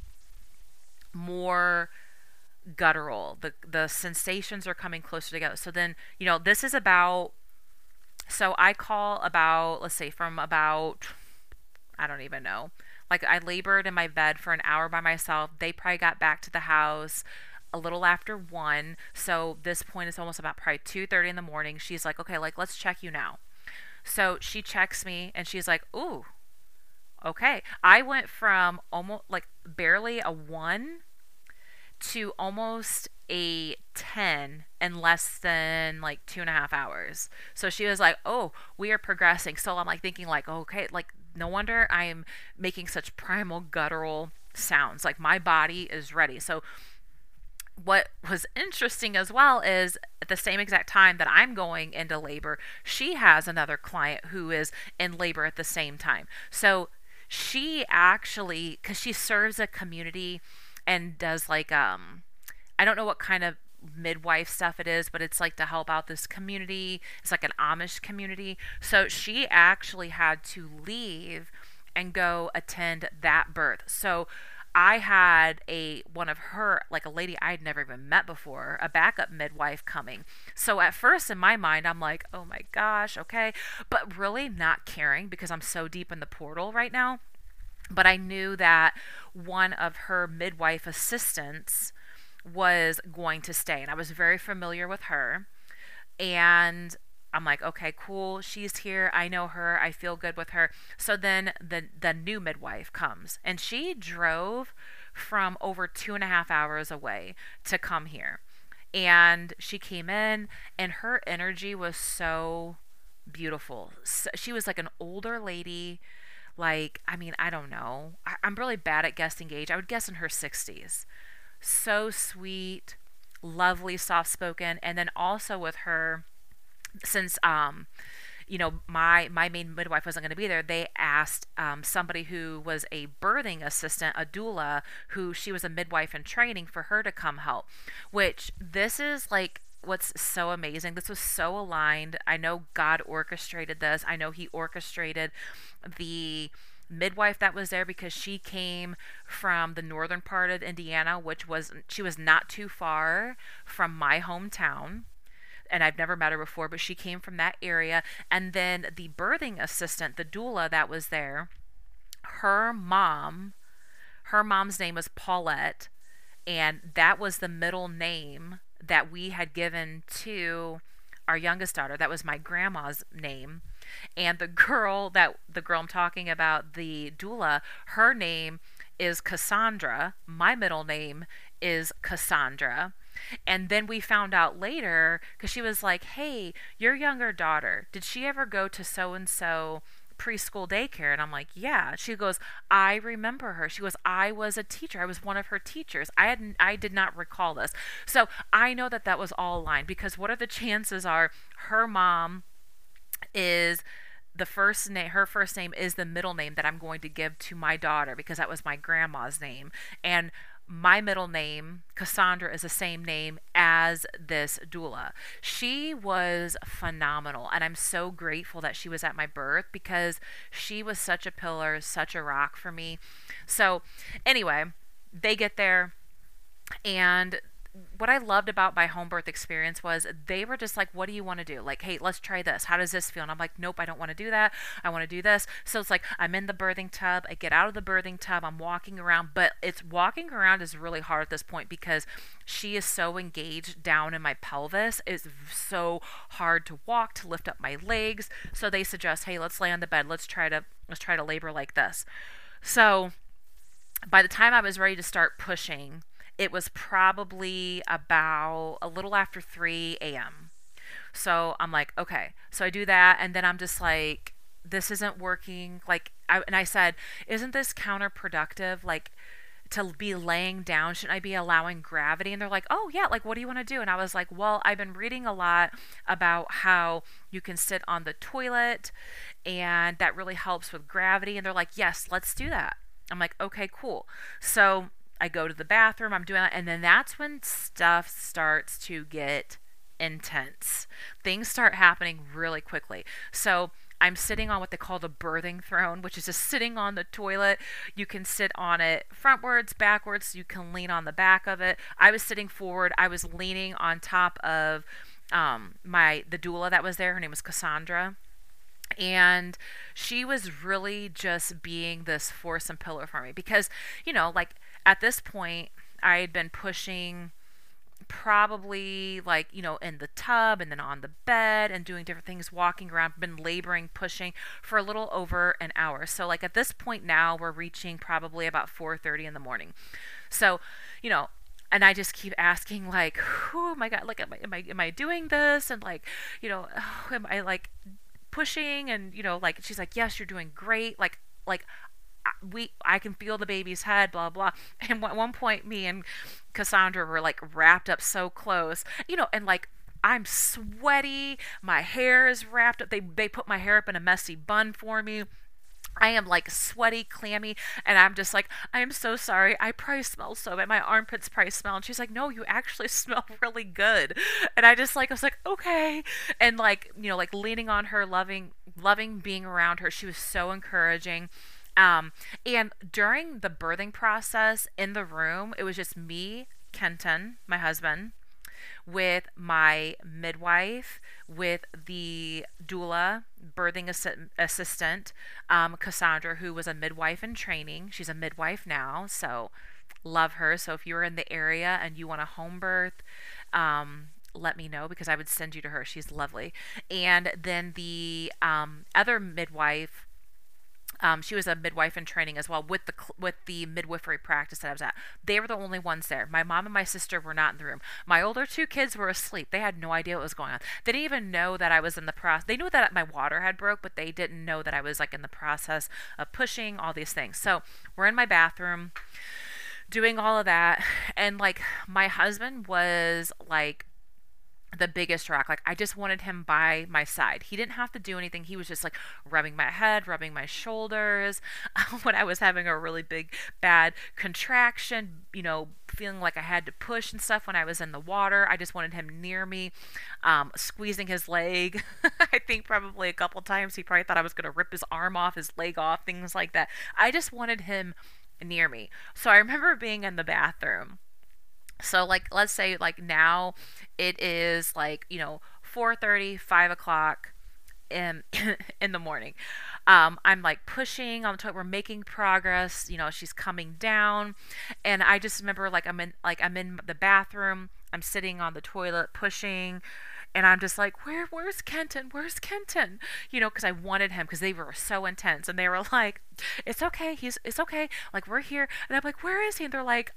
more guttural. The sensations are coming closer together. So then, this is about, so I call about, let's say from about, I don't even know, like I labored in my bed for an hour by myself. They probably got back to the house a little after 1. So this point is almost about probably 2:30 in the morning. She's like, okay, like let's check you now. So she checks me and she's like, ooh, okay. I went from almost like barely a 1 to almost a 10 in less than like 2.5 hours. So she was like, oh, we are progressing. So I'm like thinking like, okay, like no wonder I'm making such primal guttural sounds. Like my body is ready. So what was interesting as well is at the same exact time that I'm going into labor, she has another client who is in labor at the same time. So she actually, because she serves a community and does like, I don't know what kind of midwife stuff it is, but it's like to help out this community. It's like an Amish community. So she actually had to leave and go attend that birth. So I had a one of her, like a lady I'd never even met before, a backup midwife coming. So at first in my mind I'm like, "Oh my gosh, okay." But really not caring because I'm so deep in the portal right now. But I knew that one of her midwife assistants was going to stay and I was very familiar with her. And I'm like, okay, cool. She's here. I know her. I feel good with her. So then the new midwife comes, and she drove from over 2.5 hours away to come here. And she came in, and her energy was so beautiful. So, she was like an older lady. Like, I mean, I don't know. I'm really bad at guessing age. I would guess in her 60s. So sweet, lovely, soft spoken. And then also with her, since my main midwife wasn't going to be there, they asked somebody who was a birthing assistant, a doula, who she was a midwife in training, for her to come help. Which this is like what's so amazing. This was so aligned. I know God orchestrated this. I know He orchestrated the midwife that was there because she came from the northern part of Indiana, which was she was not too far from my hometown, and I've never met her before, but she came from that area. And then the birthing assistant, the doula that was there, her mom, her mom's name was Paulette, and that was the middle name that we had given to our youngest daughter. That was my grandma's name. And the girl I'm talking about, the doula, her name is Cassandra. My middle name is Cassandra. And then we found out later, because she was like, hey, your younger daughter, did she ever go to so and so preschool daycare? And I'm like, yeah. She goes, I remember her. She goes, I was a teacher. I was one of her teachers. I did not recall this. So I know that that was all aligned, because what are the chances are her mom is the first name, her first name is the middle name that I'm going to give to my daughter, because that was my grandma's name. And my middle name, Cassandra, is the same name as this doula. She was phenomenal, and I'm so grateful that she was at my birth, because she was such a pillar, such a rock for me. So anyway, they get there, and what I loved about my home birth experience was they were just like, what do you want to do? Like, hey, let's try this. How does this feel? And I'm like, nope, I don't want to do that. I want to do this. So it's like I'm in the birthing tub. I get out of the birthing tub. I'm walking around, but it's walking around is really hard at this point because she is so engaged down in my pelvis. It's so hard to walk, to lift up my legs. So they suggest, hey, let's lay on the bed. Let's try to labor like this. So by the time I was ready to start pushing, it was probably about a little after 3 a.m. So I'm like, okay. So I do that, and then I'm just like, this isn't working. And I said, isn't this counterproductive? Like, to be laying down, shouldn't I be allowing gravity? And they're like, oh yeah, like what do you want to do? And I was like, well, I've been reading a lot about how you can sit on the toilet and that really helps with gravity. And they're like, yes, let's do that. I'm like, okay, cool. So I go to the bathroom, I'm doing that, and then that's when stuff starts to get intense. Things start happening really quickly. So I'm sitting on what they call the birthing throne, which is just sitting on the toilet. You can sit on it frontwards, backwards, you can lean on the back of it. I was sitting forward, I was leaning on top of the doula that was there. Her name was Cassandra. And she was really just being this force and pillar for me because, like at this point, I had been pushing probably in the tub and then on the bed and doing different things, walking around, been laboring, pushing for a little over an hour. So like at this point now, we're reaching probably about 4:30 in the morning. So, And I just keep asking, like, oh my God, like, am I doing this? And like, oh, am I like pushing? And, like, she's like, yes, you're doing great. Like, I can feel the baby's head, blah blah. And at one point, me and Cassandra were like wrapped up so close, and like I'm sweaty, my hair is wrapped up. They put my hair up in a messy bun for me. I am like sweaty, clammy, and I'm just like, I am so sorry. I probably smell so bad. My armpits probably smell. And she's like, no, you actually smell really good. And I was like, okay. And like, like leaning on her, loving being around her. She was so encouraging. And during the birthing process in the room, it was just me, Kenton, my husband, with my midwife, with the doula, birthing assistant, Cassandra, who was a midwife in training. She's a midwife now, so love her. So if you're in the area and you want a home birth, let me know because I would send you to her. She's lovely. And then the other midwife, she was a midwife in training as well with the midwifery practice that I was at. They were the only ones there. My mom and my sister were not in the room. My older two kids were asleep. They had no idea what was going on. They didn't even know that I was in the process. They knew that my water had broke, but they didn't know that I was like in the process of pushing all these things. So we're in my bathroom doing all of that, and like my husband was like the biggest rock. Like I just wanted him by my side. He didn't have to do anything. He was just like rubbing my head, rubbing my shoulders. When I was having a really big bad contraction, feeling like I had to push and stuff when I was in the water, I just wanted him near me, squeezing his leg. I think probably a couple times he probably thought I was going to rip his arm off, his leg off, things like that. I just wanted him near me. So I remember being in the bathroom. So like let's say like now it is like 4:30, 5 o'clock in in the morning. I'm like pushing on the toilet. We're making progress. She's coming down, and I just remember like I'm in the bathroom. I'm sitting on the toilet pushing, and I'm just like, where's Kenton? Where's Kenton? Because I wanted him because they were so intense, and they were like, it's okay, it's okay, like we're here, and I'm like, where is he? And they're like,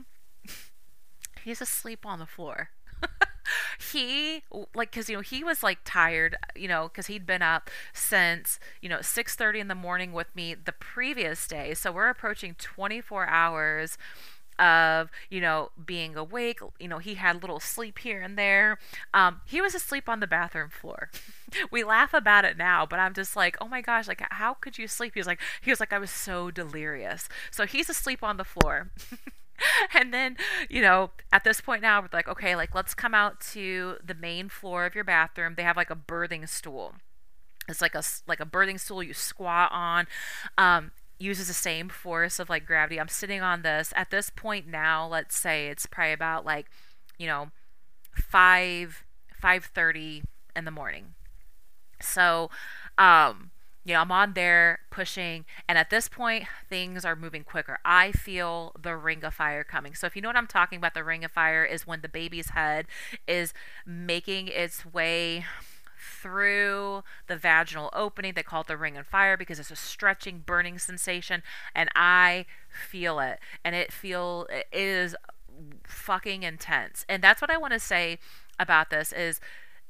he's asleep on the floor. He like because he was like tired, because he'd been up since 6:30 in the morning with me the previous day, so we're approaching 24 hours of being awake. He had little sleep here and there. He was asleep on the bathroom floor. We laugh about it now, but I'm just like, oh my gosh, like how could you sleep? He was like I was so delirious. So he's asleep on the floor. And then, at this point now, we're like, okay, like let's come out to the main floor of your bathroom. They have like a birthing stool. It's like a birthing stool you squat on. Uses the same force of like gravity. I'm sitting on this. At this point now, let's say it's probably about like, 5:30 in the morning. So, I'm on there pushing, and at this point, things are moving quicker. I feel the ring of fire coming. So, if you know what I'm talking about, the ring of fire is when the baby's head is making its way through the vaginal opening. They call it the ring of fire because it's a stretching, burning sensation, and I feel it, and it is fucking intense. And that's what I want to say about this is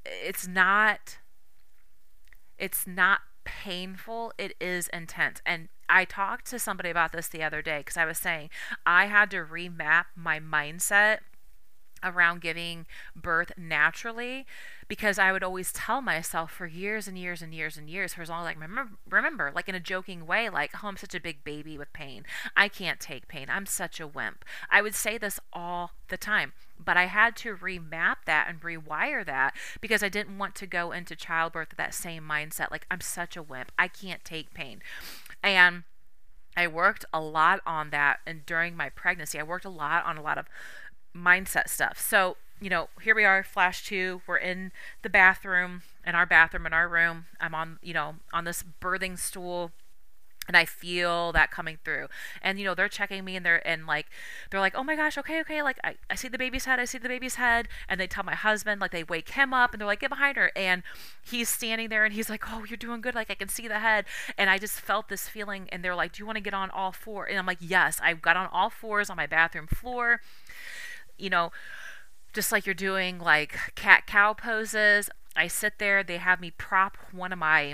it's not painful, it is intense. And I talked to somebody about this the other day because I was saying I had to remap my mindset around giving birth naturally, because I would always tell myself for years and years and years and years, for as long as I remember, like in a joking way, like, oh, I'm such a big baby with pain. I can't take pain. I'm such a wimp. I would say this all the time, but I had to remap that and rewire that because I didn't want to go into childbirth with that same mindset, like I'm such a wimp. I can't take pain. And I worked a lot on that, and during my pregnancy, I worked a lot on a lot of mindset stuff. So, here we are, flash two, we're in the bathroom, in our room. I'm on, on this birthing stool, and I feel that coming through. And, they're checking me, and they're like, oh my gosh, okay, like I see the baby's head, and they tell my husband, like they wake him up, and they're like, get behind her, and he's standing there, and he's like, oh, you're doing good, like I can see the head. And I just felt this feeling, and they're like, do you want to get on all four? And I'm like, yes. I got on all fours on my bathroom floor. you know, just like you're doing like cat cow poses, I sit there, they have me prop one of my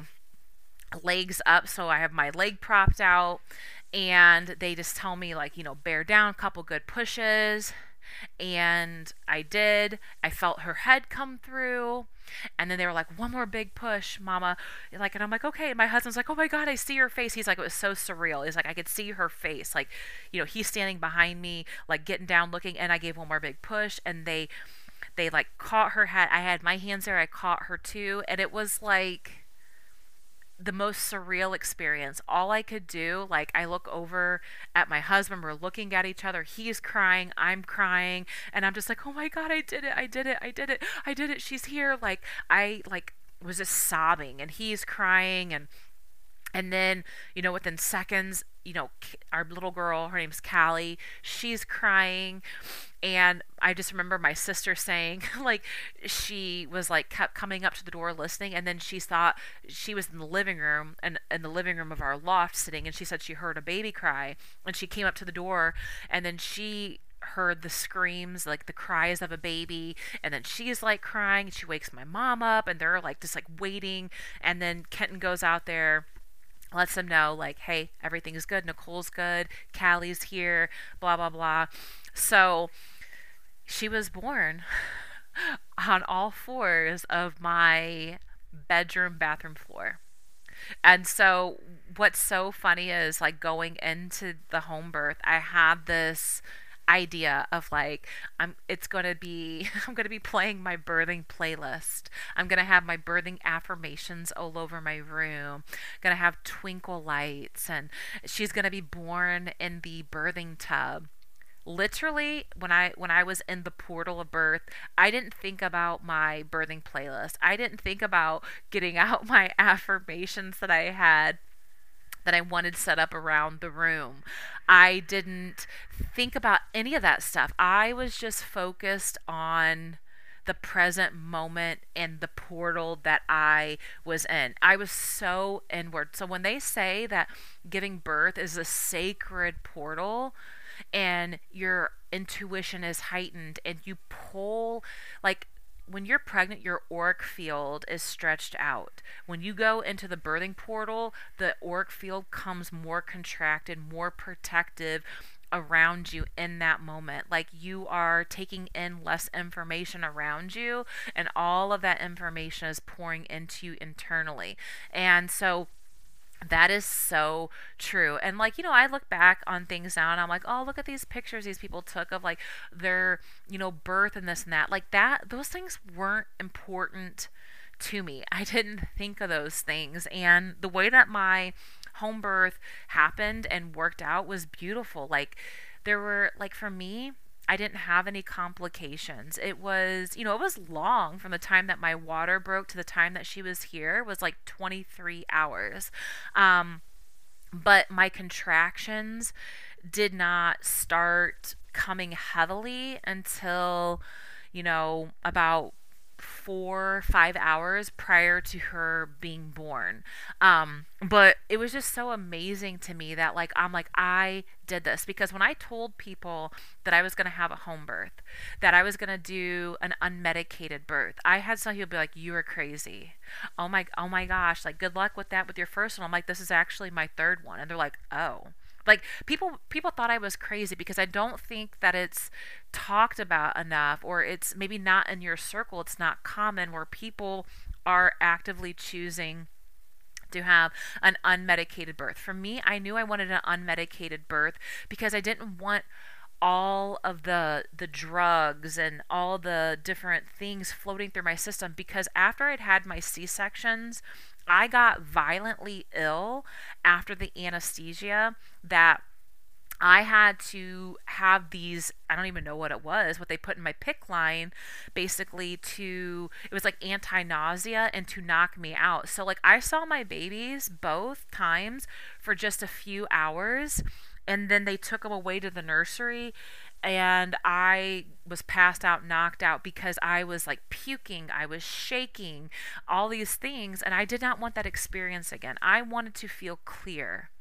legs up, so I have my leg propped out, and they just tell me, like, bear down, couple good pushes. And I did. I felt her head come through. And then they were like, one more big push, mama. Like, and I'm like, okay. And my husband's like, oh my God, I see your face. He's like, it was so surreal. He's like, I could see her face. Like, he's standing behind me, like getting down, looking, and I gave one more big push, and they like caught her head. I had my hands there. I caught her too. And it was like the most surreal experience. All I could do, like, I look over at my husband, we're looking at each other. He's crying, I'm crying, and I'm just like, oh my God, I did it, I did it, I did it, I did it, she's here. Like, I like was just sobbing, and he's crying, and then, within seconds, our little girl, her name's Callie, she's crying. And I just remember my sister saying, like, she was like, kept coming up to the door listening. And then she thought she was in the living room, and in the living room of our loft sitting. And she said she heard a baby cry. And she came up to the door, and then she heard the screams, like the cries of a baby, and then she's like crying. She wakes my mom up, and they're like just like waiting. And then Kenton goes out there, lets them know, like, hey, everything's good, Nicole's good, Callie's here, blah blah blah. So she was born on all fours of my bathroom floor. And so what's so funny is, like, going into the home birth, I had this idea of, like, it's going to be I'm going to be playing my birthing playlist. I'm going to have my birthing affirmations all over my room. Going to have twinkle lights, and she's going to be born in the birthing tub. Literally, when I was in the portal of birth, I didn't think about my birthing playlist. I didn't think about getting out my affirmations that I wanted set up around the room. I didn't think about any of that stuff. I was just focused on the present moment and the portal that I was in. I was so inward. So when they say that giving birth is a sacred portal, and your intuition is heightened, and you pull, like, when you're pregnant, your auric field is stretched out. When you go into the birthing portal, the auric field comes more contracted, more protective around you in that moment. Like, you are taking in less information around you, and all of that information is pouring into you internally. And so that is so true. And, like, I look back on things now, and I'm like, oh, look at these pictures these people took of, like, their, birth and this and that. Like, those things weren't important to me. I didn't think of those things. And the way that my home birth happened and worked out was beautiful. Like, there were, like, for me, I didn't have any complications. It was, it was long from the time that my water broke to the time that she was here. It was like 23 hours. But my contractions did not start coming heavily until, about 4 or 5 hours prior to her being born. But it was just so amazing to me that, like, I'm like, I did this. Because when I told people that I was going to have a home birth, that I was going to do an unmedicated birth, I had some people be like, you are crazy. Oh my gosh, like, good luck with that with your first one. I'm like, this is actually my third one. And they're like, oh. Like, people thought I was crazy, because I don't think that it's talked about enough, or it's maybe not in your circle. It's not common where people are actively choosing to have an unmedicated birth. For me, I knew I wanted an unmedicated birth because I didn't want all of the drugs and all the different things floating through my system, because after I'd had my C-sections, I got violently ill after the anesthesia, that I had to have these, I don't even know what it was, what they put in my PICC line, basically it was like anti-nausea and to knock me out. So, like, I saw my babies both times for just a few hours, and then they took them away to the nursery, and I was passed out, knocked out, because I was like puking, I was shaking, all these things, and I did not want that experience again. I wanted to feel clear.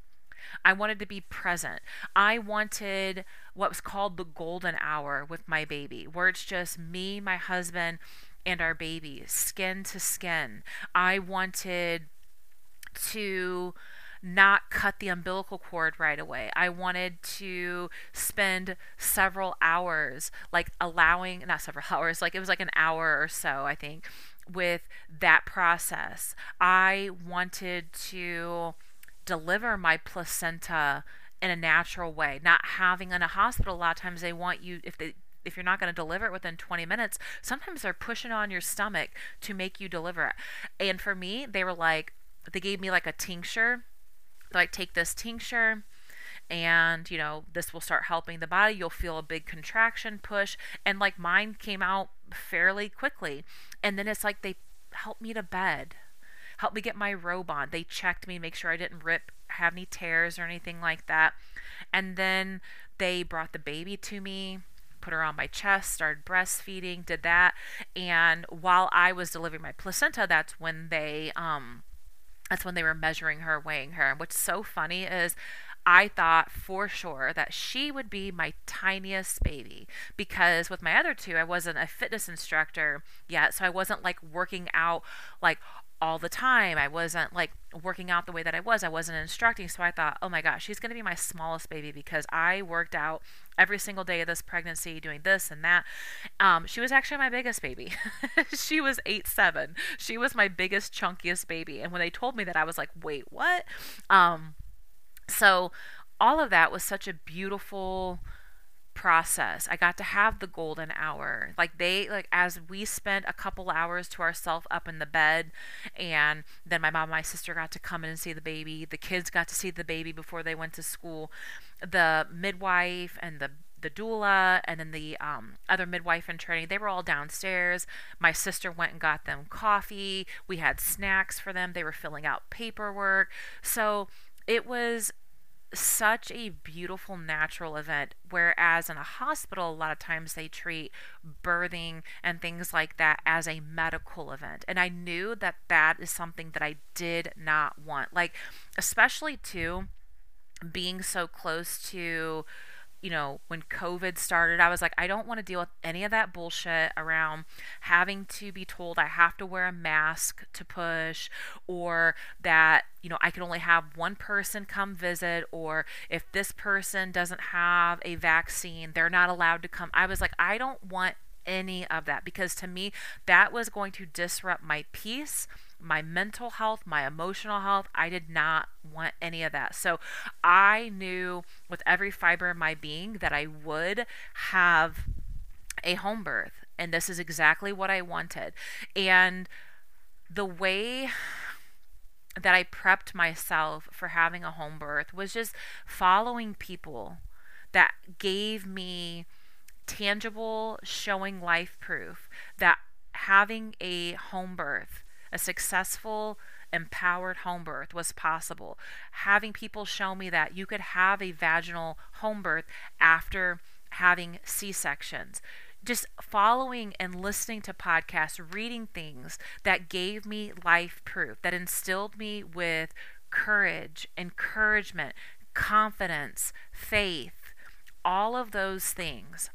I wanted to be present. I wanted what was called the golden hour with my baby, where it's just me, my husband, and our baby, skin to skin. I wanted to not cut the umbilical cord right away. I wanted to spend several hours, like allowing, not several hours, like it was like an hour or so, I think, with that process. I wanted to deliver my placenta in a natural way, not having in a hospital. A lot of times they want you, if you're not going to deliver it within 20 minutes, sometimes they're pushing on your stomach to make you deliver it. And for me, they gave me like a tincture. They're like, take this tincture and this will start helping the body. You'll feel a big contraction push, and like mine came out fairly quickly. And then it's like they helped me to bed, helped me get my robe on. They checked me, make sure I didn't have any tears or anything like that. And then they brought the baby to me, put her on my chest, started breastfeeding, did that. And while I was delivering my placenta, that's when they were measuring her, weighing her. And what's so funny is I thought for sure that she would be my tiniest baby, because with my other two, I wasn't a fitness instructor yet. So I wasn't like working out like all the time. I wasn't like working out the way that I was. I wasn't instructing. So I thought, oh my gosh, she's going to be my smallest baby, because I worked out every single day of this pregnancy doing this and that. She was actually my biggest baby. She was 8'7". She was my biggest, chunkiest baby. And when they told me that, I was like, wait, what? So all of that was such a beautiful process. I got to have the golden hour. As we spent a couple hours to ourselves up in the bed, and then my mom and my sister got to come in and see the baby. The kids got to see the baby before they went to school. The midwife and the doula, and then the other midwife in training, they were all downstairs. My sister went and got them coffee. We had snacks for them. They were filling out paperwork. So it was such a beautiful natural event, whereas in a hospital, a lot of times they treat birthing and things like that as a medical event. And I knew that that is something that I did not want, like especially too being so close to when COVID started. I was like, I don't want to deal with any of that bullshit around having to be told I have to wear a mask to push, or that, I can only have one person come visit, or if this person doesn't have a vaccine, they're not allowed to come. I was like, I don't want any of that, because to me, that was going to disrupt my peace, my mental health, my emotional health. I did not want any of that. So I knew with every fiber of my being that I would have a home birth, and this is exactly what I wanted. And the way that I prepped myself for having a home birth was just following people that gave me tangible, showing life proof that having a home birth, a successful, empowered home birth, was possible. Having people show me that you could have a vaginal home birth after having C-sections. Just following and listening to podcasts, reading things that gave me life proof, that instilled me with courage, encouragement, confidence, faith, all of those things.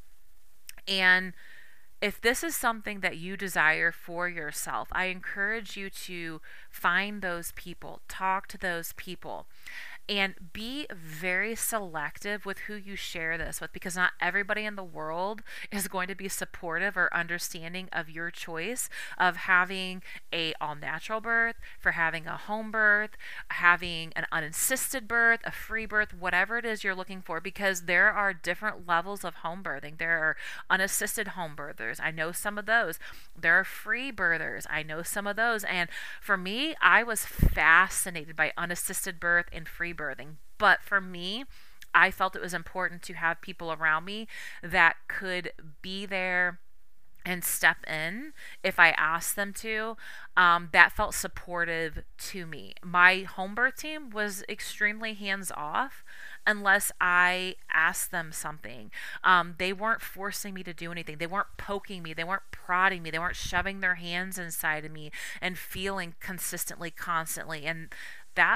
And if this is something that you desire for yourself, I encourage you to find those people, talk to those people, and be very selective with who you share this with, because not everybody in the world is going to be supportive or understanding of your choice of having a all-natural birth, for having a home birth, having an unassisted birth, a free birth, whatever it is you're looking for, because there are different levels of home birthing. There are unassisted home birthers. I know some of those. There are free birthers. I know some of those. And for me, I was fascinated by unassisted birth and free birthing. But for me, I felt it was important to have people around me that could be there and step in if I asked them to, that felt supportive to me. My home birth team was extremely hands off unless I asked them something. They weren't forcing me to do anything. They weren't poking me. They weren't prodding me. They weren't shoving their hands inside of me and feeling consistently, constantly. And that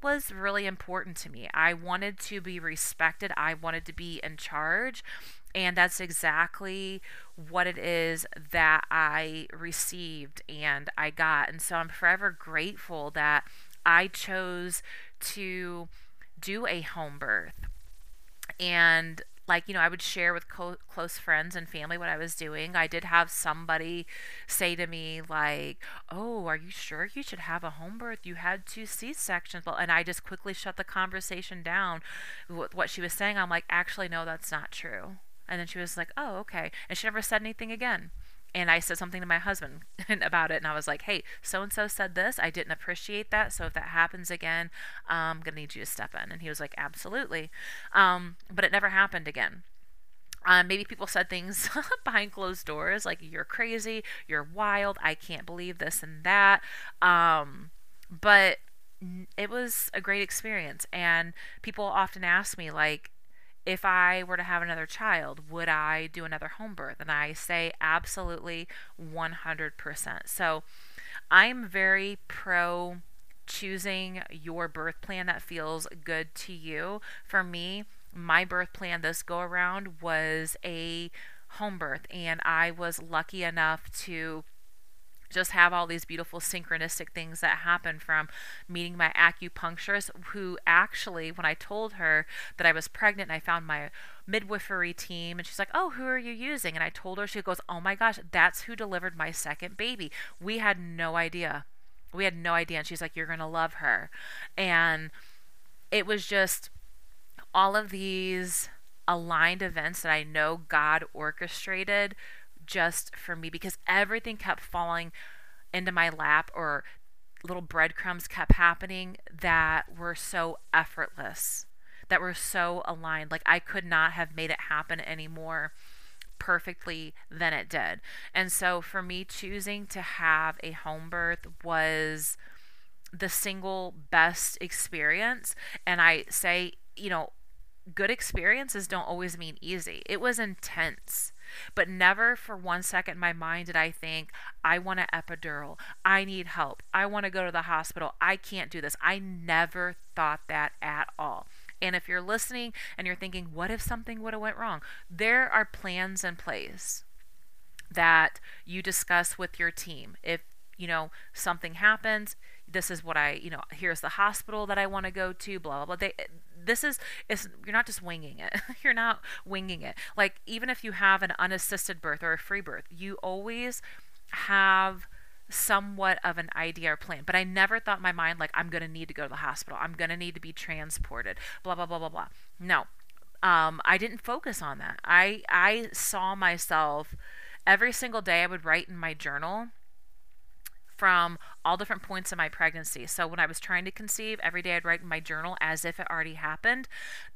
was really important to me. I wanted to be respected, I wanted to be in charge. And that's exactly what it is that I received and I got. And so I'm forever grateful that I chose to do a home birth. And like, I would share with close friends and family what I was doing. I did have somebody say to me like, "Oh, are you sure you should have a home birth? You had two C-sections." Well, and I just quickly shut the conversation down with what she was saying. I'm like, "Actually, no, that's not true." And then she was like, "Oh, okay." And she never said anything again. And I said something to my husband about it, and I was like, "Hey, so and so said this. I didn't appreciate that. So if that happens again, I'm gonna need you to step in." And he was like, "Absolutely," but it never happened again. Maybe people said things behind closed doors, like, "You're crazy, you're wild, I can't believe this and that." But it was a great experience, and people often ask me, like, if I were to have another child, would I do another home birth? And I say absolutely 100%. So I'm very pro choosing your birth plan that feels good to you. For me, my birth plan this go around was a home birth, and I was lucky enough to just have all these beautiful synchronistic things that happen from meeting my acupuncturist, who actually, when I told her that I was pregnant and I found my midwifery team, and she's like, "Oh, who are you using?" And I told her, she goes, "Oh my gosh, that's who delivered my second baby. We had no idea. We had no idea." And she's like, "You're going to love her." And it was just all of these aligned events that I know God orchestrated just for me, because everything kept falling into my lap, or little breadcrumbs kept happening that were so effortless, that were so aligned. Like, I could not have made it happen any more perfectly than it did. And so for me, choosing to have a home birth was the single best experience. And I say, good experiences don't always mean easy. It was intense, but never for one second in my mind did I think, "I want an epidural. I need help. I want to go to the hospital. I can't do this." I never thought that at all. And if you're listening and you're thinking, "What if something would have went wrong?" There are plans in place that you discuss with your team. If something happens, this is what here's the hospital that I want to go to, blah blah blah. This is you're not just winging it. You're not winging it. Like, even if you have an unassisted birth or a free birth, you always have somewhat of an idea or plan. But I never thought in my mind, like, "I'm going to need to go to the hospital. I'm going to need to be transported, blah blah blah blah blah." No. I didn't focus on that. I saw myself every single day. I would write in my journal from all different points in my pregnancy. So when I was trying to conceive, every day I'd write in my journal as if it already happened,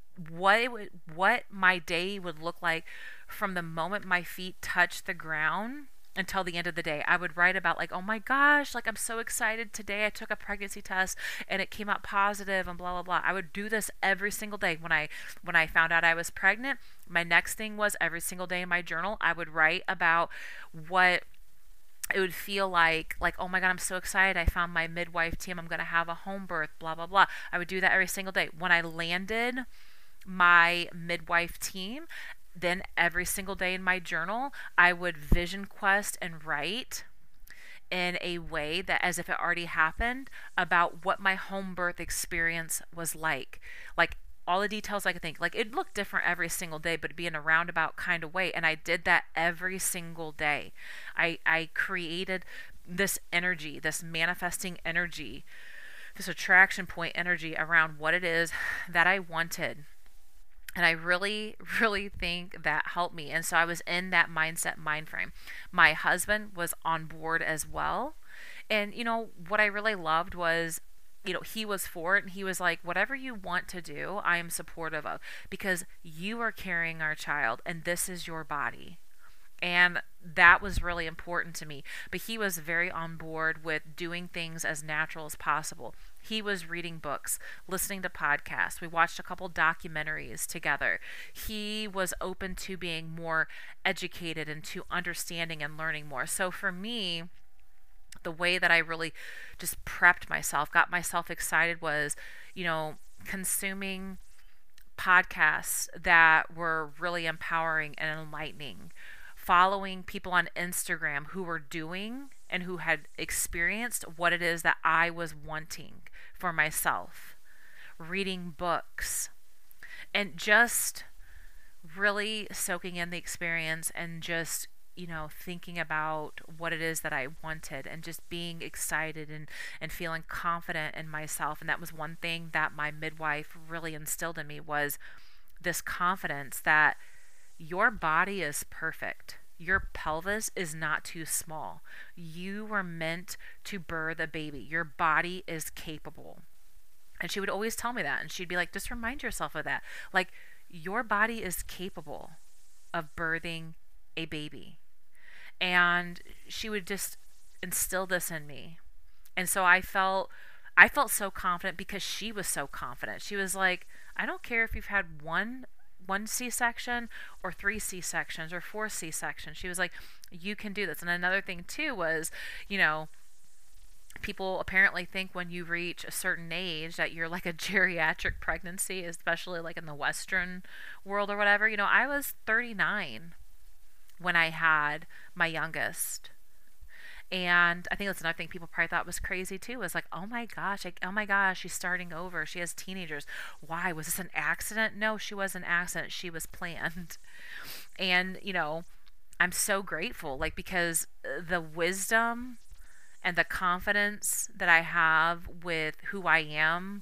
what my day would look like from the moment my feet touched the ground until the end of the day. I would write about, like, "Oh my gosh, like, I'm so excited today. I took a pregnancy test and it came out positive and blah blah blah." I would do this every single day. When I found out I was pregnant, my next thing was every single day in my journal, I would write about what it would feel like, "Oh my God, I'm so excited. I found my midwife team. I'm going to have a home birth, blah, blah, blah." I would do that every single day. When I landed my midwife team, then every single day in my journal, I would vision quest and write in a way that as if it already happened about what my home birth experience was like. Like, all the details I could think. Like, it looked different every single day, but it'd be in a roundabout kind of way. And I did that every single day. I created this energy, this manifesting energy, this attraction point energy around what it is that I wanted. And I really, really think that helped me. And so I was in that mind frame. My husband was on board as well. And, what I really loved was, he was for it, and he was like, "Whatever you want to do, I am supportive of, because you are carrying our child and this is your body." And that was really important to me. But he was very on board with doing things as natural as possible. He was reading books, listening to podcasts. We watched a couple documentaries together. He was open to being more educated and to understanding and learning more. So for me, The way that I really just prepped myself, got myself excited was, you know, consuming podcasts that were really empowering and enlightening, following people on Instagram who were doing and who had experienced what it is that I was wanting for myself, reading books, and just really soaking in the experience and just thinking about what it is that I wanted and just being excited and feeling confident in myself. And that was one thing that my midwife really instilled in me, was this confidence that your body is perfect. Your pelvis is not too small. You were meant to birth a baby. Your body is capable. And she would always tell me that. And she'd be like, just remind yourself of that. Like, your body is capable of birthing a baby. And she would just instill this in me. And so I felt so confident because she was so confident. She was like, I don't care if you've had one C-section or three C-sections or four C-sections. She was like, you can do this. And another thing too was, you know, people apparently think when you reach a certain age that you're like a geriatric pregnancy, especially like in the Western world or whatever. You know, I was 39 when I had my youngest. And I think that's another thing people probably thought was crazy too. Was like, oh my gosh, like, oh my gosh, she's starting over. She has teenagers. Why? Was this an accident? No, she was an accident. She was planned. And, you know, I'm so grateful, like, because the wisdom and the confidence that I have with who I am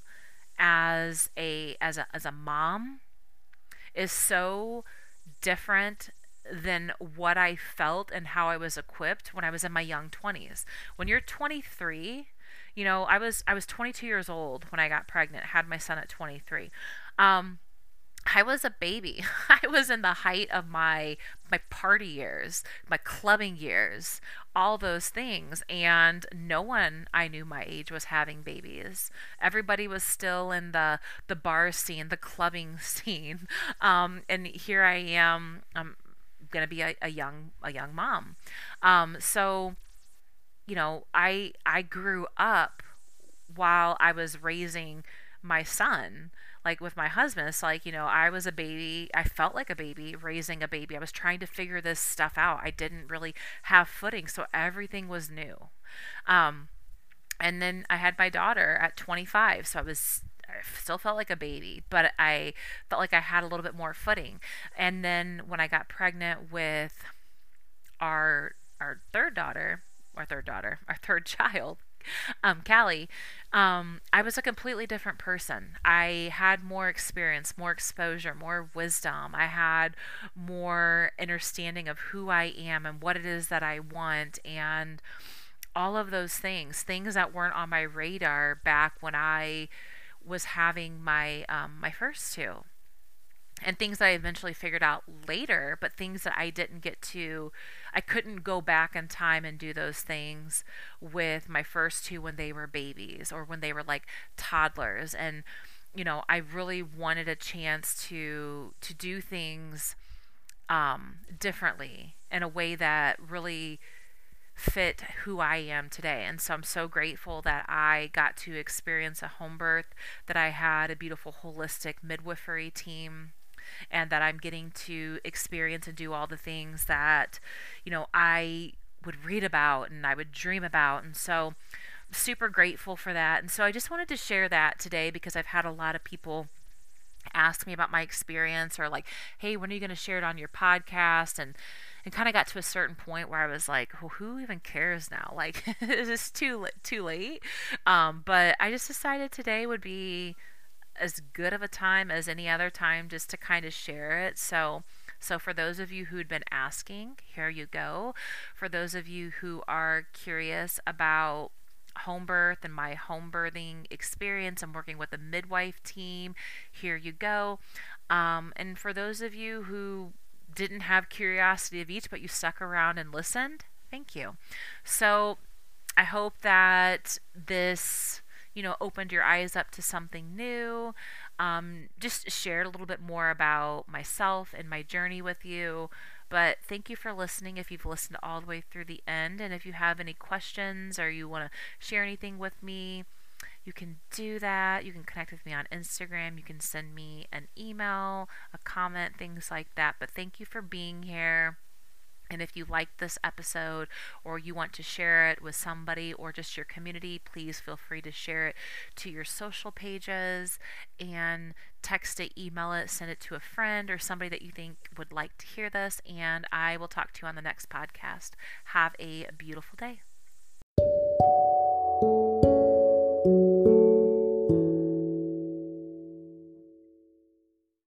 as a mom is so different than what I felt and how I was equipped when I was in my young 20s. When you're 23, you know, I was 22 years old when I got pregnant, had my son at 23. Um I was a baby. I was in the height of my party years, my clubbing years, all those things, and no one I knew my age was having babies. Everybody was still in the bar scene, the clubbing scene, and here I am. I'm gonna be a young mom. So you know, I grew up while I was raising my son, like with my husband. It's like, you know, I was a baby. I felt like a baby raising a baby. I was trying to figure this stuff out. I didn't really have footing, so everything was new. Um, and then I had my daughter at 25, so I still felt like a baby, but I felt like I had a little bit more footing. And then when I got pregnant with our third daughter, our third child, Callie, I was a completely different person. I had more experience, more exposure, more wisdom. I had more understanding of who I am and what it is that I want, and all of those things that weren't on my radar back when I was having my first two, and things that I eventually figured out later, but things that I couldn't go back in time and do those things with my first two when they were babies or when they were like toddlers. And, you know, I really wanted a chance to do things differently in a way that really fit who I am today. And so I'm so grateful that I got to experience a home birth, that I had a beautiful holistic midwifery team, and that I'm getting to experience and do all the things that, you know, I would read about and I would dream about. And so super grateful for that. And so I just wanted to share that today because I've had a lot of people ask me about my experience, or like, hey, when are you going to share it on your podcast? And kind of got to a certain point where I was like, well, who even cares now? Like, is this too late? But I just decided today would be as good of a time as any other time just to kind of share it. So for those of you who'd been asking, here you go. For those of you who are curious about home birth and my home birthing experience and working with a midwife team, here you go. And for those of you who didn't have curiosity of each, but you stuck around and listened, thank you. So I hope that this, you know, opened your eyes up to something new. Just shared a little bit more about myself and my journey with you. But thank you for listening if you've listened all the way through the end. And if you have any questions or you want to share anything with me, you can do that. You can connect with me on Instagram. You can send me an email, a comment, things like that. But thank you for being here. And if you liked this episode or you want to share it with somebody or just your community, please feel free to share it to your social pages and text it, email it, send it to a friend or somebody that you think would like to hear this. And I will talk to you on the next podcast. Have a beautiful day.